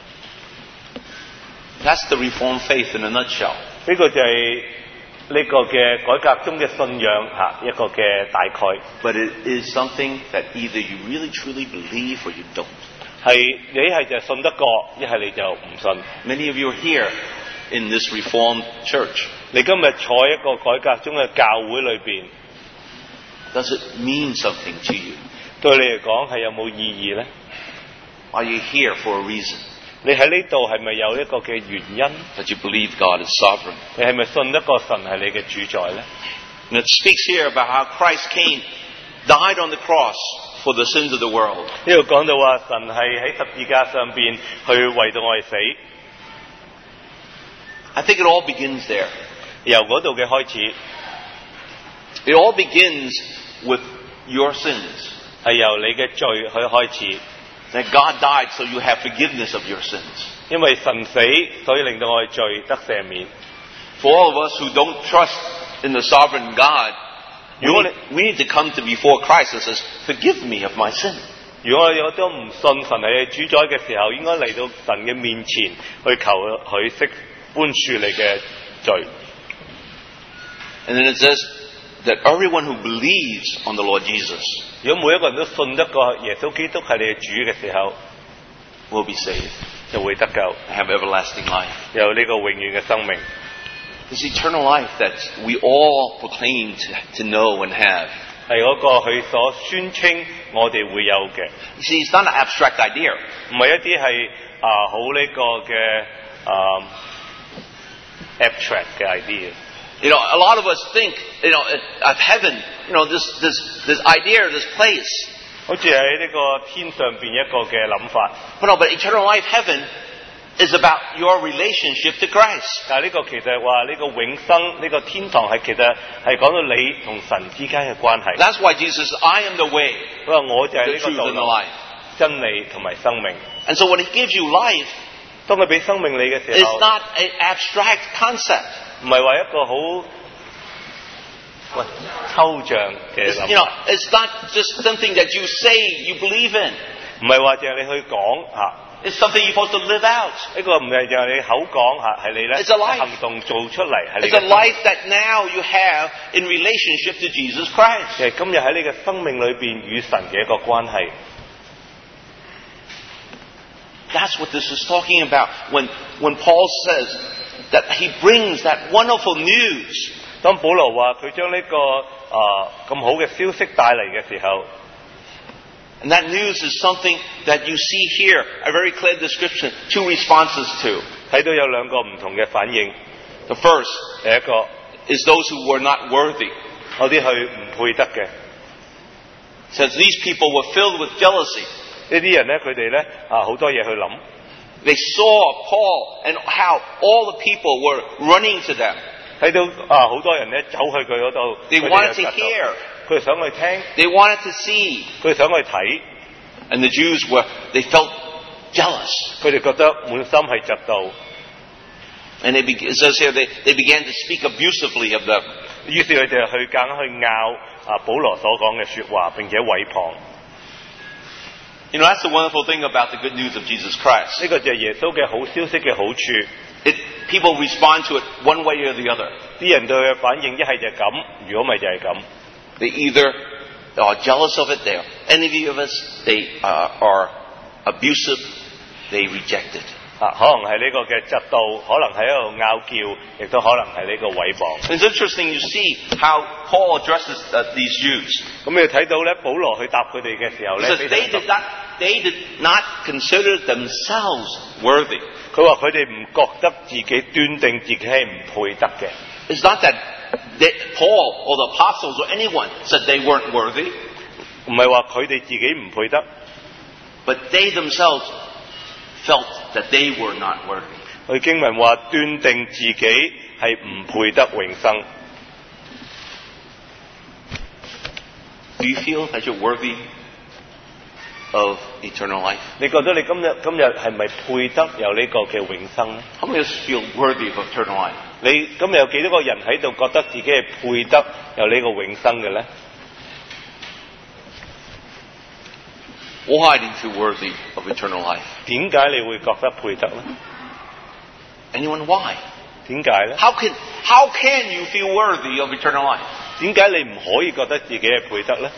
That's the Reformed faith in a nutshell. 呢個就係呢個嘅改革中嘅信仰一個嘅大概。 But it is something that either you really truly believe or you don't. 係你係就信得過，一係你就唔信。 Many of you are here in this Reformed church. 你今日坐一個改革中嘅教會裏邊， Does it mean something to you? 對你嚟講係有冇意義呢？ Are you here for a reason? 你喺呢度係咪有一個嘅原因？ That you believe God is sovereign? 你係咪信得過神係你嘅主宰呢？ And it speaks here about how Christ came, died on the cross for the sins of the world. 呢度講到話神係喺十字架上邊去為到我哋死， I think it all begins there. 由嗰度嘅開始， It all begins with your sins. 係由你嘅罪去開始。 That God died so you have forgiveness of your sins. 因為神死，所以令到我哋罪得赦免。 For all of us who don't trust in the sovereign God, we need to come to before Christ and says, forgive me of my sin. 如果我哋都唔信神係主宰嘅時候，應該嚟到神嘅面前去求佢釋寬恕你嘅罪。 And then it says that everyone who believes on the Lord Jesus 如果每一個人都信得過耶穌基督係你嘅主嘅時候， will be saved. 就會得救， have everlasting life. 有呢個永遠嘅生命。 This eternal life that we all proclaim to know and have. 係嗰個佢所宣稱我哋會有嘅， You see, it's not an abstract idea. 唔係一啲係好呢個嘅abstract 嘅 idea。 You know, a lot of us think, you know, of heaven, you know, this idea, this place. 好似喺呢個天上邊一個嘅諗法。 But eternal life, heaven, is about your relationship to Christ. 但係呢個其實話呢個永生呢個天堂係其實係講到你同神之間嘅關係。 That's why Jesus says, I am the way, 佢話我就係 the 呢個 truth, 道 and the 路、 life. 真理同埋生命。 And so when He gives you life, 當佢俾生命你嘅時 it's 候， not an abstract concept. 唔係話一個好抽象嘅 It's, 諗 you know, 法， it's not just something that you say you believe in. 唔係話淨係你去講嚇。 It's something you're supposed to live out. 呢個唔係就係你口講嚇，係你咧 It's a life. 行動做出嚟，係你 It's 嘅 a life that now you have in relationship to Jesus Christ. 其實今日喺你嘅生命裏邊與神嘅一個關係。 That's what this is talking about when Paul says that he brings that wonderful news. 當保羅話佢將呢個咁好嘅消息帶嚟嘅時候， And that news is something that you see here, a very clear description, two responses to. 睇到有兩個唔同嘅反應。 The first 第一個， is those who were not worthy. 有啲佢唔配得嘅， It says these people were filled with jealousy. 呢啲人咧佢哋咧好多嘢去諗。 They saw Paul and how all the people were running to them. 睇到好多人咧走去佢嗰度， They 佢哋 wanted 有 to 嫉妒 hear. 佢哋想去聽， They wanted to see. 佢哋想去睇， And the Jews they felt jealous. 佢哋覺得滿心係嫉妒， And it says here they began to speak abusively of them. 於是佢哋去硬去拗保羅所講嘅説話，並且毀謗。 You know, that's the wonderful thing about the good news of Jesus Christ. 呢個就係耶穌嘅好消息嘅好處。 People respond to it one way or the other. 啲人對佢嘅反應一係就係咁，如果唔係就係咁。 They either are jealous of it, they are envy of us, they are abusive, they reject it. 可能係呢個嘅嫉妒，可能係喺度拗撬，亦都可能係呢個毀謗。 It's interesting you see how Paul addresses these Jews. 咁你睇到咧，保羅去答佢哋嘅時候 He 咧， says 非常 they did not consider themselves worthy. 佢話佢哋唔覺得自己端定自己係唔配得嘅。 It's not that Paul or the apostles or anyone said they weren't worthy, 唔係話佢哋自己唔配得， but they themselves felt that they were not worthy. 佢經文話斷定自己係唔配得永生。 Do you feel that you're worthy of eternal life? 你覺得你今日係咪配得有呢個嘅永生咧？ How many of us feel worthy of eternal life? 你今日有幾多個人喺度覺得自己係配得有呢個永生嘅咧？ Why do you feel worthy of eternal life? 點解你會覺得配得咧？ Anyone? Why? 點解咧？ How can you feel worthy of eternal life? 點解你唔可以覺得自己係配得咧？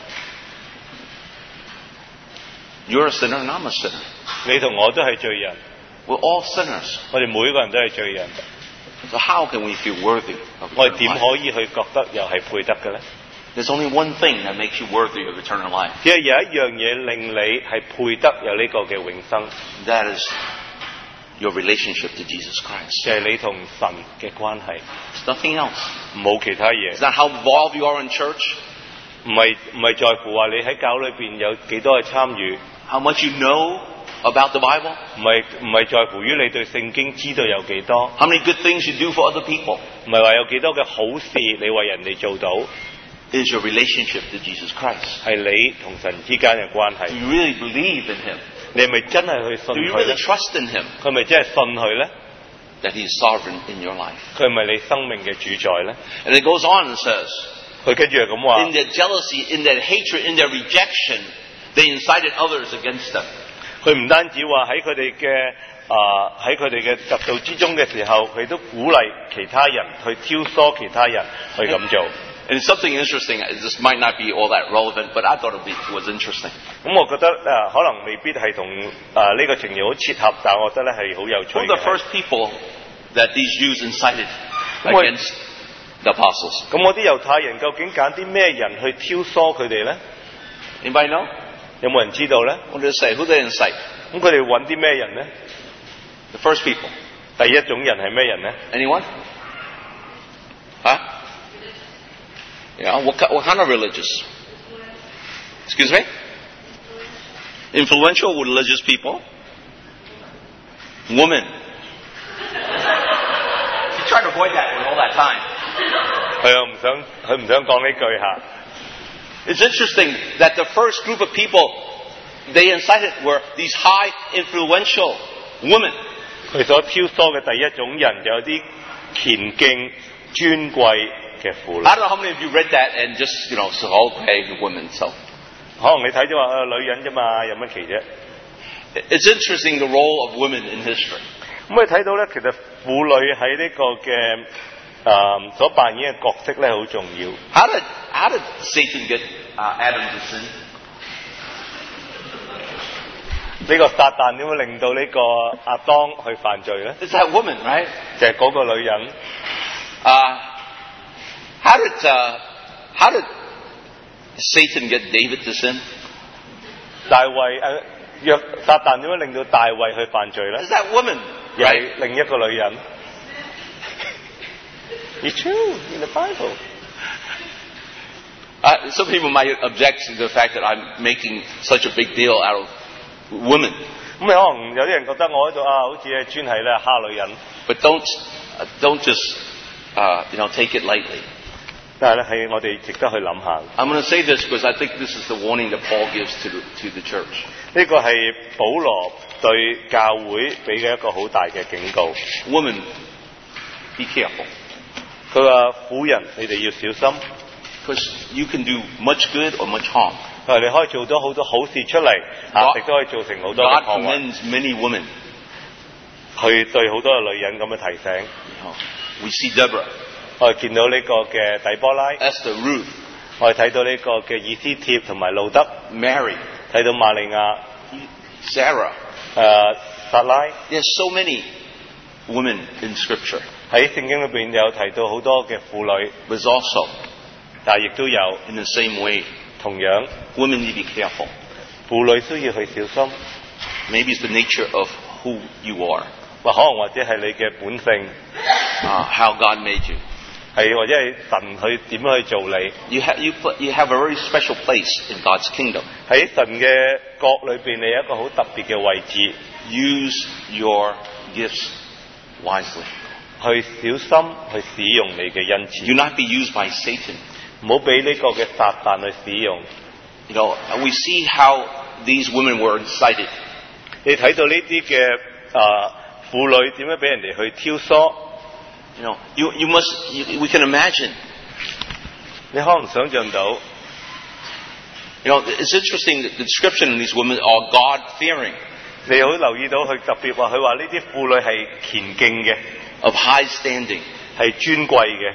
You're a sinner and I'm a sinner. 你同我都係罪人， We're all sinners. 我哋每個人都係罪人， So how can we feel worthy of 我哋 eternal 點 life? 可以去覺得又係配得嘅咧？ There's only one thing that makes you worthy of eternal life. 只係有一樣嘢令你係配得有呢個嘅永生， That is your relationship to Jesus Christ. 就係你同神嘅關係， It's nothing else. 冇其他嘢。 It's not how involved you are in church, 唔係在乎話你喺教裏邊有幾多嘅參與， how much you know about the Bible, 唔係在乎於你對聖經知道有幾多， how many good things you do for other people. 唔係話有幾多嘅好事你為人哋做到， It is your relationship to Jesus Christ. 係你同神之間嘅關 Do 係。 you really believe in Him? 你係咪真係去信 Do you 佢 really 咧？ trust in Him 佢係咪真係信佢咧？ that He is sovereign in your life? 佢係咪你生命嘅主宰咧？ And it goes on and says, 佢跟住係咁話 in。their jealousy, in their hatred, in their rejection, they incited others against them. 佢唔單止話喺佢哋嘅嫉妒之中嘅時候，佢都鼓勵其他人去挑唆其他人去咁做。 And it's something interesting. This might not be all that relevant, but I thought it was interesting. 咁我覺得可能未必係同呢個情形好切合，但係我覺得咧係好有趣 Who are the 嘅。 first people that these Jews incited against the apostles? 咁我啲猶太人究竟揀啲咩人去挑唆佢哋咧？ Anybody know? 有冇人知道咧？ What did it say? Who did they incite? 咁佢哋揾啲咩人咧？ The first people. 第一種人係咩人咧？ Anyone? Huh? Yeah. What kind of religious? Excuse me? Influential religious people. Woman. You tried to avoid that with all that time. 佢唔想講呢句嚇。 It's interesting that the first group of people they incited were these high influential women. 佢所挑唆嘅第一種人就有啲虔敬尊貴嘅婦女。 I don't know how many of you read that and just, so okay, women, so. 可能你睇咗話女人啫嘛，有乜奇啫？ It's interesting the role of women in history. 咁你睇到咧，其實婦女喺呢個嘅所扮演嘅角色咧，好重要。 How did Satan get Adam to sin? 呢個撒旦點會令到呢個亞當去犯罪咧？ It's that woman, right? 就係嗰個女人。 How did Satan get David to sin? 大衛撒旦點樣令到大衛去犯罪咧？ It's that woman, 又 right? 係另一個女人。It's true in the Bible. Some people might object to the fact that I'm making such a big deal out of women. 咁你可能有啲人覺得我喺度好似係專係咧蝦女人。 But don't just take it lightly. 但係咧係我哋值得去諗下。 I'm going to say this because I think this is the warning that Paul gives to the church. 呢個係保羅對教會俾嘅一個好大嘅警告。 Women, be careful. 佢話婦人，你哋要小心， Because you can do much good or much harm. 佢話你可以做咗好多好事出嚟，亦都可以造成好多嘅 God 破壞。 commends many women. 佢對好多嘅女人咁樣提醒。 We see Deborah, 我哋見到呢個嘅底波拉， Esther, Ruth, 我哋睇到呢個嘅以斯帖同埋路德， Mary, 睇到瑪利亞、 Sarah. 撒拉。 There's so many women in Scripture. 喺聖經裏邊有提到好多嘅婦女， But also, 但係亦都有 in the same way, 同樣 women need to be careful. 婦女需要去小心， Maybe it's the nature of who you are, 或者係你嘅本性， how God made you. 係或者係神去點樣去做你。 You have a very special place in God's kingdom. 喺神嘅國裏邊，你有一個好特別嘅位置， Use your gifts wisely. 去小心去使用你嘅恩賜， Do not be used by Satan. 唔好俾呢個嘅撒旦去使用。 We see how these women were incited. 你睇到呢啲嘅婦女點樣俾人哋去挑唆？ We can imagine. 你可能想象到， It's interesting that the description of these women are God-fearing, 你好留意到佢特別話，佢話呢啲婦女係虔敬嘅， of high standing. 係尊貴嘅，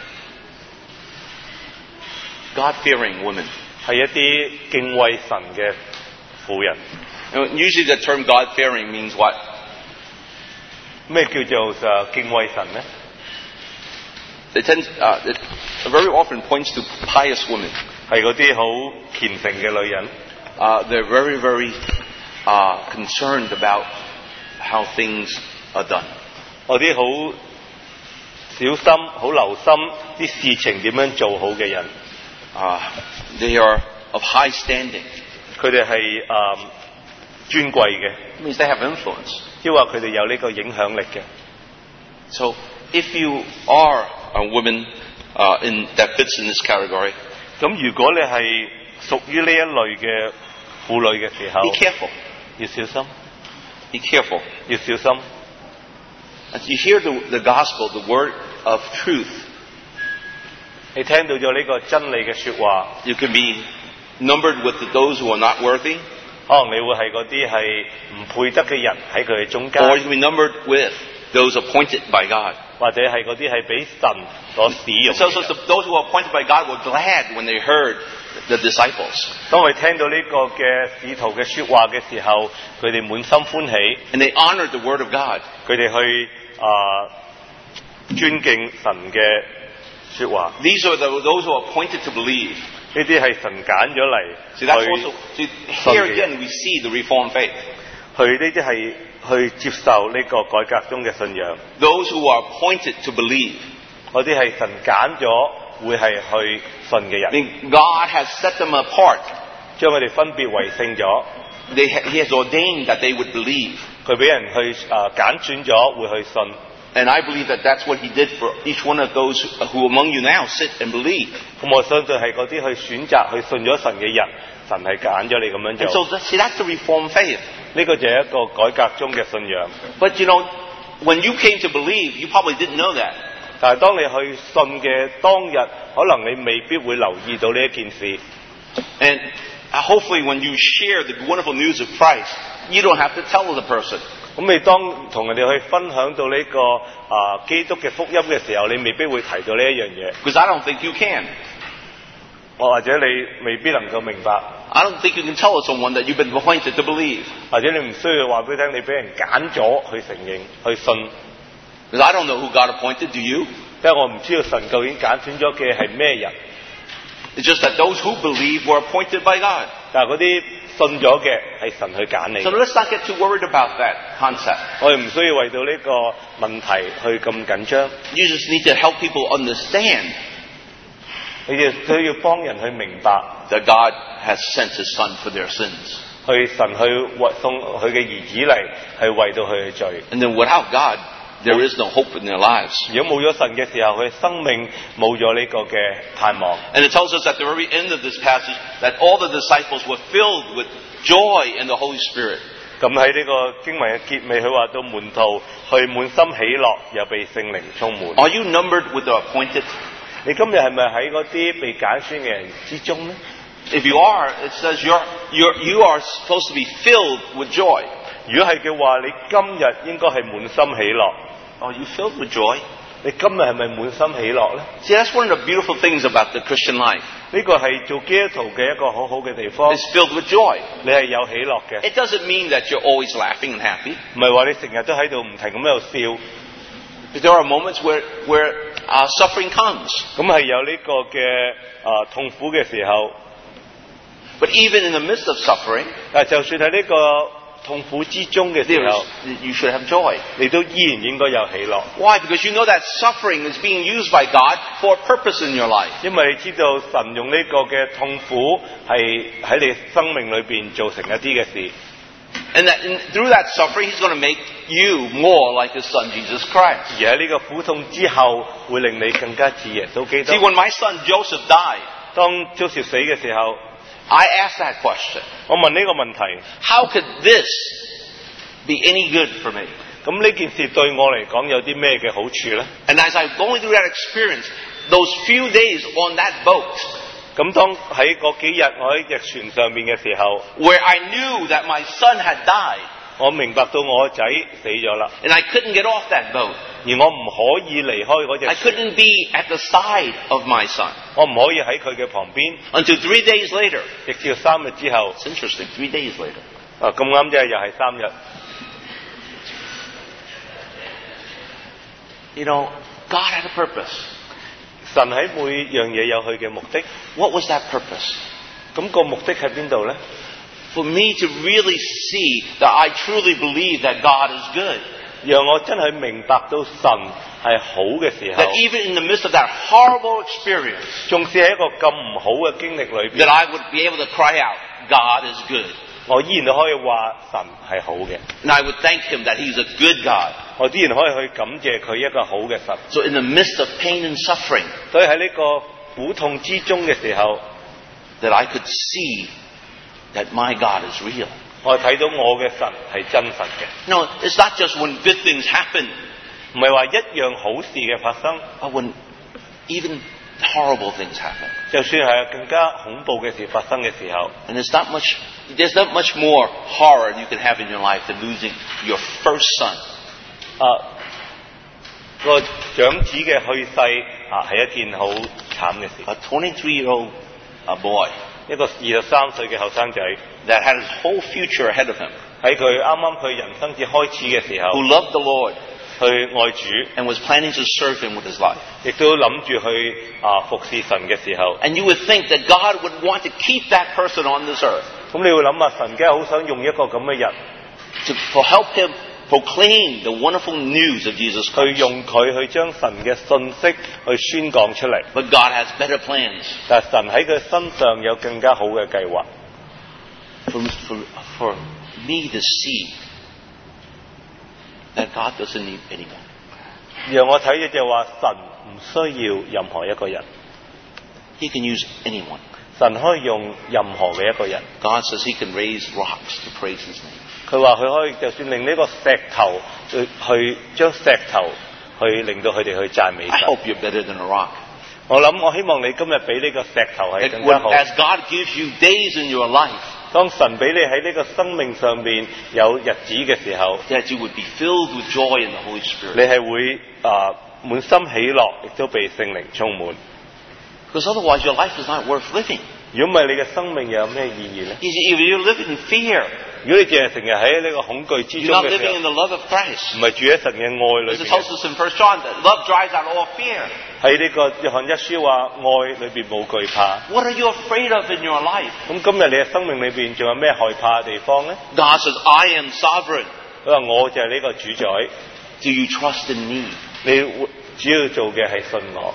God-fearing women. 係一啲敬畏神嘅婦人。 Usually the term God-fearing means what? 咩叫做敬畏神呢？ It very often points to pious women. 係嗰啲好虔誠嘅女人， They're very, very concerned about how things are done. 嗰啲好小心、好留心啲事情點樣做好嘅人。 They are of high standing. 佢哋係尊貴嘅， It means they have influence. 即係話佢哋有呢個影響力嘅。 So if you are a woman that fits in this category, 咁如果你係屬於呢一類嘅婦女嘅時候， be careful. 要小心， Be careful. 要小心。 As you hear the gospel, the word of truth, 你聽到咗呢個真理嘅說話， you can be numbered with those who are not worthy, 可能你會係嗰啲係唔配得嘅人喺佢哋中間， or you can be numbered with those appointed by God. 或者係嗰啲係俾神所使用 So 嘅人。 those who were appointed by God were glad when they heard the disciples. 當佢聽到呢個嘅使徒嘅說話嘅時候，佢哋滿心歡喜， And they honored the word of God. 佢哋去尊敬神嘅說話。 These are those who are appointed to believe. 呢啲係神揀咗嚟 See, that's 去 also, see, here again we see the Reformed faith. 去呢啲係去接受呢個改革中嘅信仰。 Those who are appointed to believe. 嗰啲係神揀咗會係去信嘅 I 人， mean, God has set them apart. 將佢哋分別為聖咗。 He has ordained that they would believe. 佢俾人去揀選咗會去信。 And I believe that that's what He did for each one of those who among you now sit and believe. 咁我相信係嗰啲去選擇去信咗神嘅人，神係揀咗你咁樣 And 做。 so, see, that's the Reformed faith. 呢個就係一個改革中嘅信仰。 But you know, when you came to believe, you probably didn't know that. 但係當你去信嘅當日，可能你未必會留意到呢一件事。 And hopefully when you share the wonderful news of Christ, you don't have to tell the person. 咁你當同人哋去分享到呢個基督嘅福音嘅時候，你未必會提到呢一樣嘢， Because I don't think you can. 或者你未必能夠明白， I don't think you can tell someone that you've been appointed to believe. 或者你唔需要話俾佢聽，你俾人揀咗去承認去信。 Because I don't know who God appointed, do you? 因為我唔知道神究竟揀選咗嘅係咩人， It's just that those who believe were appointed by God. 但係嗰啲信咗嘅係神去揀你 So。let's not get too worried about that concept. 我哋唔需要為到呢個問題去咁緊張， You just need to help people understand 你哋需要幫人去明白， that God has sent His Son for their sins. 去神去為送佢嘅兒子嚟，係為到佢嘅罪。 And then without God, there is no hope in their lives. 如果冇咗神嘅時候，佢生命冇咗呢個嘅盼望。 And it tells us at the very end of this passage that all the disciples were filled with joy in the Holy Spirit. 咁喺呢個經文嘅結尾，佢話到門徒去滿心喜樂，又被聖靈充滿。 Are you numbered with the appointed? 你今日係咪喺嗰啲被揀選嘅人之中呢？ If you are, it says you are supposed to be filled with joy. 如果係嘅話，你今日應該係滿心喜樂。 Are you filled with joy? 你今日係咪滿心喜樂呢？ See, that's one of the beautiful things about the Christian life. 呢個係做基督徒嘅一個好好嘅地方。 It's filled with joy. 你係有喜樂嘅， It doesn't mean that you're always laughing and happy. 唔係話你成日都喺度唔停咁喺度笑。 There are moments where suffering comes. 咁係有呢個嘅痛苦嘅時候， But even in the midst of suffering, 但就算喺呢個痛苦之中嘅時候， you should have joy. 你都依然應該有喜樂， Why? Because you know that suffering is being used by God for a purpose in your life. 因為你知道神用呢個嘅痛苦係喺你生命裏邊造成一啲嘅事， And that through that suffering, He's going to make you more like His Son, Jesus Christ. 而喺呢個苦痛之後，會令你更加似耶穌基督 See,。when my son Joseph died, 當Joseph死嘅時候， I asked that question. 我問呢個問題， How could this be any good for me? 咁呢件事對我嚟講有啲咩嘅好處呢？ And as I'm going through that experience, those few days on that boat, 咁當喺嗰幾日我喺隻船上面嘅時候， where I knew that my son had died, 我明白到我個仔死咗啦， and I couldn't get off that boat. 而我唔可以離開嗰隻 I 船， couldn't be at the side of my son 我唔可以喺佢嘅旁邊， until 3 days later. 直至3日之後， It's interesting, 3 days later. 咁啱即係又係3日。 You know, God had a purpose. 神喺每樣嘢有佢嘅目的， What was that purpose? 咁個目的喺邊度呢？ For me to really see that I truly believe that God is good. 讓我真係明白到神係好嘅時候， That even in the midst of that horrible experience, 縱使喺一個咁唔好嘅經歷裏 that 邊， I would be able to cry out, God is good. 我依然都可以話神係好嘅， And I would thank Him that He's a good God. 我依然可以去感謝佢一個好嘅神。 So in the midst of pain and suffering, 所以喺呢個苦痛之中嘅時候， that I could see that my God is real. 我睇到我嘅神係真實嘅， No, it's not just when good things happen, 唔係話一樣好事嘅發生， but when even horrible things happen. 就算係更加恐怖嘅事發生嘅時候， And there's not much more horror you can have in your life than losing your first son. 個長子嘅去世係一件好慘嘅事。 A 23-year-old boy 一個23歲嘅後生仔 that had his whole future ahead of him, 喺佢啱啱佢人生至開始嘅時候， who loved the Lord 去愛主， and was planning to serve him with his life. 亦都諗住去服侍神嘅時候， And you would think that God would want to keep that person on this earth 咁你會諗下，神梗係好想用一個咁嘅人 to help him proclaim the wonderful news of Jesus 去 Christ. 用佢去將神嘅信息去宣講出嚟， But God has better plans 但係神喺佢身上有更加好嘅計劃。 for me to see that God doesn't need anyone. 讓我睇嘅就係話，神唔需要任何一個人， He can use anyone. 神可以用任何嘅一個人。 God says He can raise rocks to praise His name. 佢話佢可以就算令呢個石頭去將石頭去令到佢哋去讚美 I 神。 hope you're better than a rock. 我希望你今日比呢個石頭係 That 更加好。 as God gives you days in your life, 當神俾你喺呢個生命上面有日子嘅時候， that you would be filled with joy in the Holy 你 Spirit. 係會滿心喜樂，亦都被聖靈充滿。 Because otherwise your life is not worth living. 如果唔係，你嘅生命又有咩意義呢？ If you're living in fear, 如果你淨係成日喺呢個恐懼之 you're 中 not 嘅時 living in 候， the love of Christ. 唔係住喺神嘅愛裏 As it 邊 tells us in 1 John, that love drives out all fear. 喺呢個約翰一書話愛裏邊冇懼怕。 What are you afraid of in your life? 咁今日你嘅生命裏邊仲有咩害怕嘅地方呢？ God says, I am sovereign. 佢話我就係呢個主宰， Do you trust in me? 你主要做嘅係信我。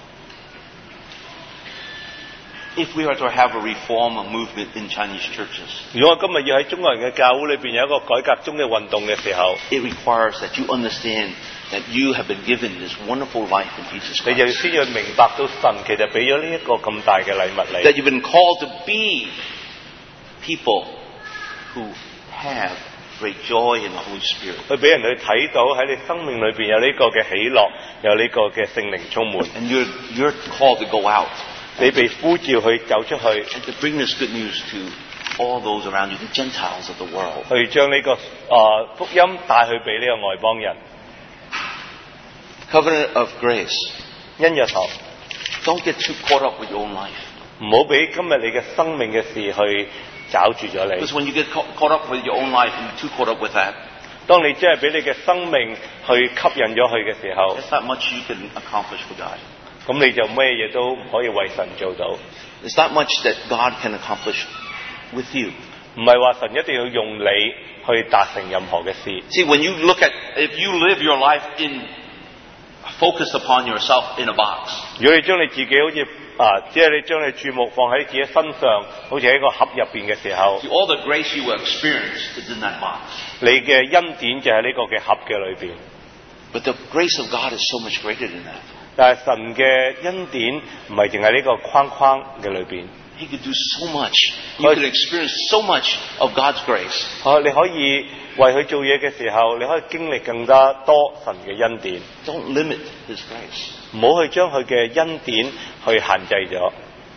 If we are to have a reform movement in Chinese churches, 如果我今日要喺中國人嘅教會裏邊有一個改革中嘅運動嘅時候， it requires that you understand that you have been given this wonderful life in Jesus 你就 Christ. 先要明白到神其實俾咗呢一個咁大嘅禮物 That 你， you've been called to be people who have great joy in the Holy Spirit. 去俾人去睇到喺你生命裏邊有呢個嘅喜樂，有呢個嘅聖靈充滿。 And you're called to go out 你被呼召去走出去， and to bring this good news to all those around you, the Gentiles of the world. 去將呢個福音帶去俾呢個外邦人。 Covenant of grace. 因日堂 Don't get too caught up with your own life. 唔好俾今日你嘅生命嘅事去找住咗你。 Because when you get caught up with your own life and you're too caught up with that, 當你真係俾你嘅生命去吸引咗佢嘅時候， there's not much you can accomplish for God. 咁你就咩嘢都唔可以為神做到。 There's not much that God can accomplish with you. 唔係話神一定要用你去達成任何嘅事。 See, when you look at, if you live your life in, focused upon yourself in a box, 如果你將你自己好似只係你將你注目放喺自己身上，好似喺個盒入邊嘅時候， see, all the grace you will experience is in that box. 你嘅恩典就喺呢個嘅盒嘅裏邊。 But the grace of God is so much greater than that. 但係神嘅恩典唔係淨係呢個框框嘅裏邊。 He could do so much. You could experience so much of God's grace. 你可以為佢做嘢嘅時候，你可以經歷更加多神嘅恩典。 Don't limit His grace. 唔好去將佢嘅恩典去限制咗。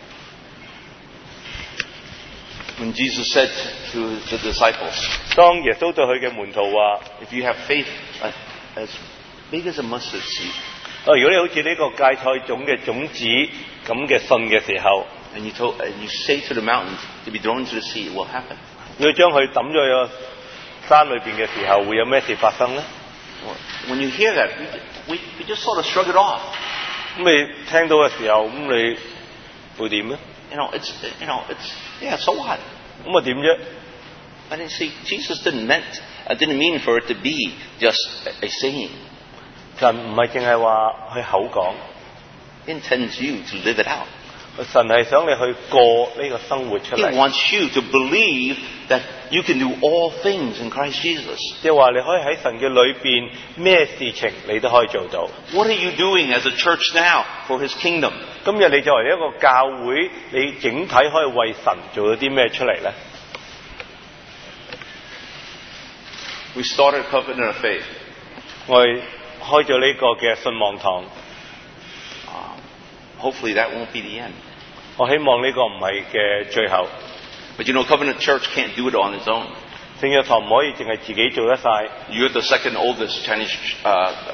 When Jesus said to the disciples, 當耶穌對佢嘅門徒話： if you have faith as big as a mustard seed, 如果你好似呢個芥菜種嘅種子咁嘅信嘅時候， and you say to the mountain to be thrown into the sea, it will happen. 你將佢抌咗去個山裏邊嘅時候，會有咩事發生呢？ When you hear that, we just sort of shrug it off. 咁你聽到嘅時候，咁你會點呢？ Yeah, so what? 咁啊點啫？ But you see, Jesus didn't mean for it to be just a saying. 神唔係淨係話去口講， He intends you to live it out. 神係想你去過呢個生活出 He 嚟， wants you to believe that you can do all things in Christ Jesus. 即係話你可以喺神嘅裏邊咩事情你都可以做到。 What are you doing as a church now for His kingdom? 今日你作為一個教會，你整體可以為神做咗啲咩出嚟呢？ We started Covenant of Faith. 我哋開咗呢個嘅信望堂， Hopefully that won't be the end. 我希望呢個唔係嘅最後。 But you know, Covenant Church can't do it on its own. 聖約堂唔可以淨係自己做得晒。 You're the second oldest Chinese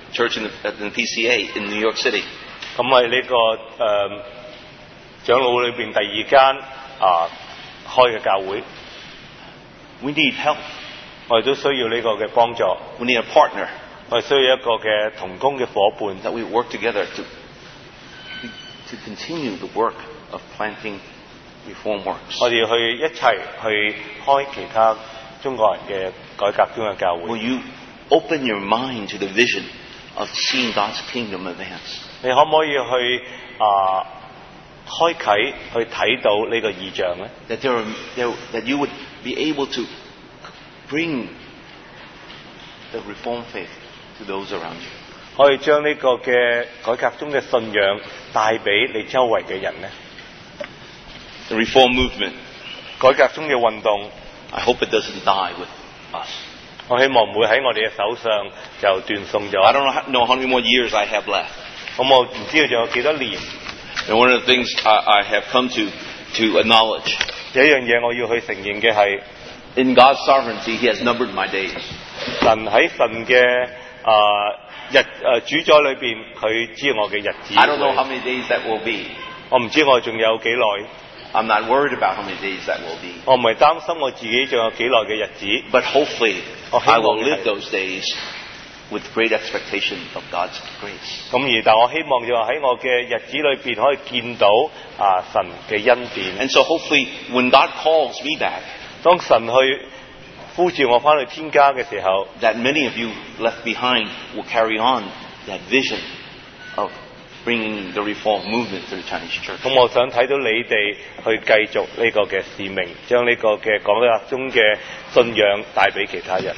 church in the PCA in New York City. 咁係呢個長老裏邊第二間開嘅教會。 We need help. 我哋都需要呢個嘅幫助。 We need a partner 我哋需要一個嘅同工嘅伙伴。 that we work together to continue the work of planting reform works. 我哋去一齊去開其他中國人嘅改革宗教教會。 Will you open your mind to the vision of seeing God's kingdom advance? 你可唔可以去開啟去睇到呢個異象咧？ That you would be able to bring the reform faith to those around you. 可以將呢個嘅改革中嘅信仰帶俾你周圍嘅人咧？ The reform movement, 改革中嘅運動， I hope it doesn't die with us. 我希望唔會喺我哋嘅手上就斷送 I 咗。 don't know how many more years I have left. 咁我唔知道仲有幾多年。 And one of the things I have come to acknowledge, 有一樣嘢我要去承認嘅係， in God's sovereignty, He has numbered my days. 神喺神嘅主宰裏邊，佢知我嘅日子。 I don't know how many days that will be. 我唔知我仲有幾耐。 I'm not worried about how many days that will be. 我唔係擔心我自己仲有幾耐嘅日子。 But hopefully, Oh, I will hang on. live those days with great expectation of God's grace. 但我希望就話喺我嘅日子裏邊可以見到神嘅恩典。 And so hopefully, when God calls me back, 當神去呼召我翻去天家嘅時候， that many of you left behind will carry on that vision of bringing the reform movement to the Chinese church. 咁我想睇到你哋去繼續呢個嘅使命，將呢個嘅改革中嘅信仰帶俾其他人。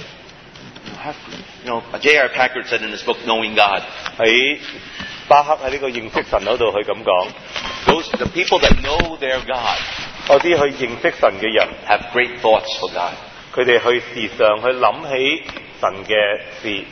J.R. Packard said in his book, Knowing God, 喺巴克喺呢個認識神嗰度，佢咁講： the people that know their God 嗰啲去認識神嘅人， have great thoughts for God. 佢哋去時常去諗起神嘅事。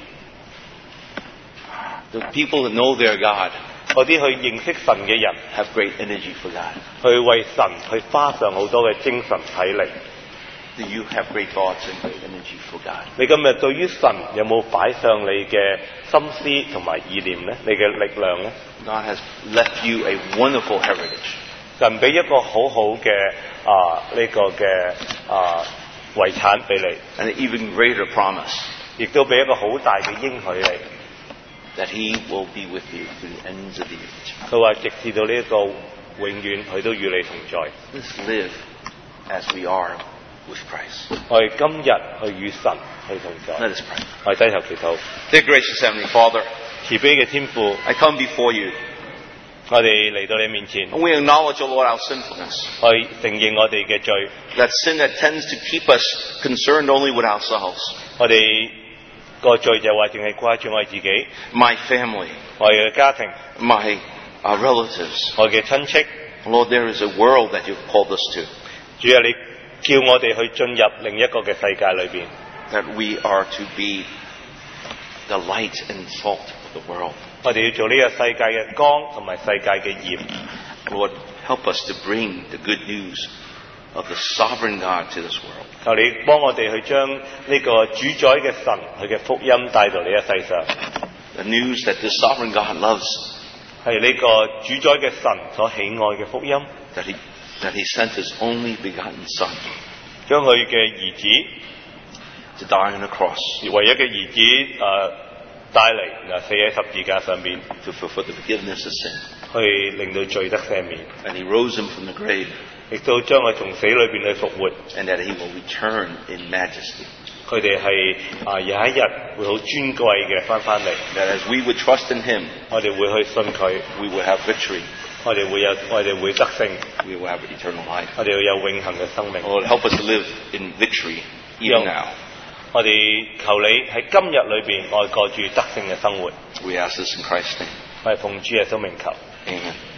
The people that know their God 嗰啲去認識神嘅人， have great energy for God. 去為神去花上好多嘅精神體力。 Do you have great thoughts and great energy for God? 你今日對於神有冇擺上你嘅心思同埋意念呢？你嘅力量呢？ God has left you a wonderful heritage. 神俾一個好好嘅呢個嘅遺產俾你， And an even greater promise 亦都俾一個好大嘅應許你。 that He will be with you to the ends of the age. 佢話直至到呢一個永遠，佢都與你同在。 Let's live as we are with Christ. 我哋今日去與神去同在。 Let us pray. 我哋低頭祈禱。 Dear gracious Heavenly Father, 慈悲嘅天父， I come before you. 我哋嚟到你面前， And we acknowledge, O Lord, our sinfulness. 我哋承認我哋嘅罪。 That sin that tends to keep us concerned only with ourselves. 我哋個罪就話淨係掛住我哋自己， My family, 我哋嘅家庭， my relatives. 我哋嘅親戚。 Lord, there is a world that you've called us to. 主啊，你叫我哋去進入另一個嘅世界裏邊。 That we are to be the light and salt of the world. 我哋要做呢個世界嘅光同埋世界嘅鹽。 Lord, help us to bring the good news of the sovereign God to this world. 求你幫我哋去將呢個主宰嘅神佢嘅福音帶到呢一世上， The news that the sovereign God loves, 係呢個主宰嘅神所喜愛嘅福音， that he sent His only begotten Son 將佢嘅兒子 to die on the cross 唯一嘅兒子帶嚟，然後死喺十字架上邊， to fulfill the forgiveness of sin. 去令到罪得赦免， And He rose Him from the grave, 亦都將佢從死裏邊去復活。 and that He will return in majesty. 佢哋係有一日會好尊貴嘅翻嚟， That as we would trust in Him, 我哋會去信佢， we will have victory. 我哋會得勝， We will have eternal life. 我哋要有永恆嘅生命。 Lord, help us to live in victory even now. 我哋求你喺今日裏邊，我哋過住得勝嘅生活。 We ask this in Christ's name. 我係奉主耶穌名求。 Amen.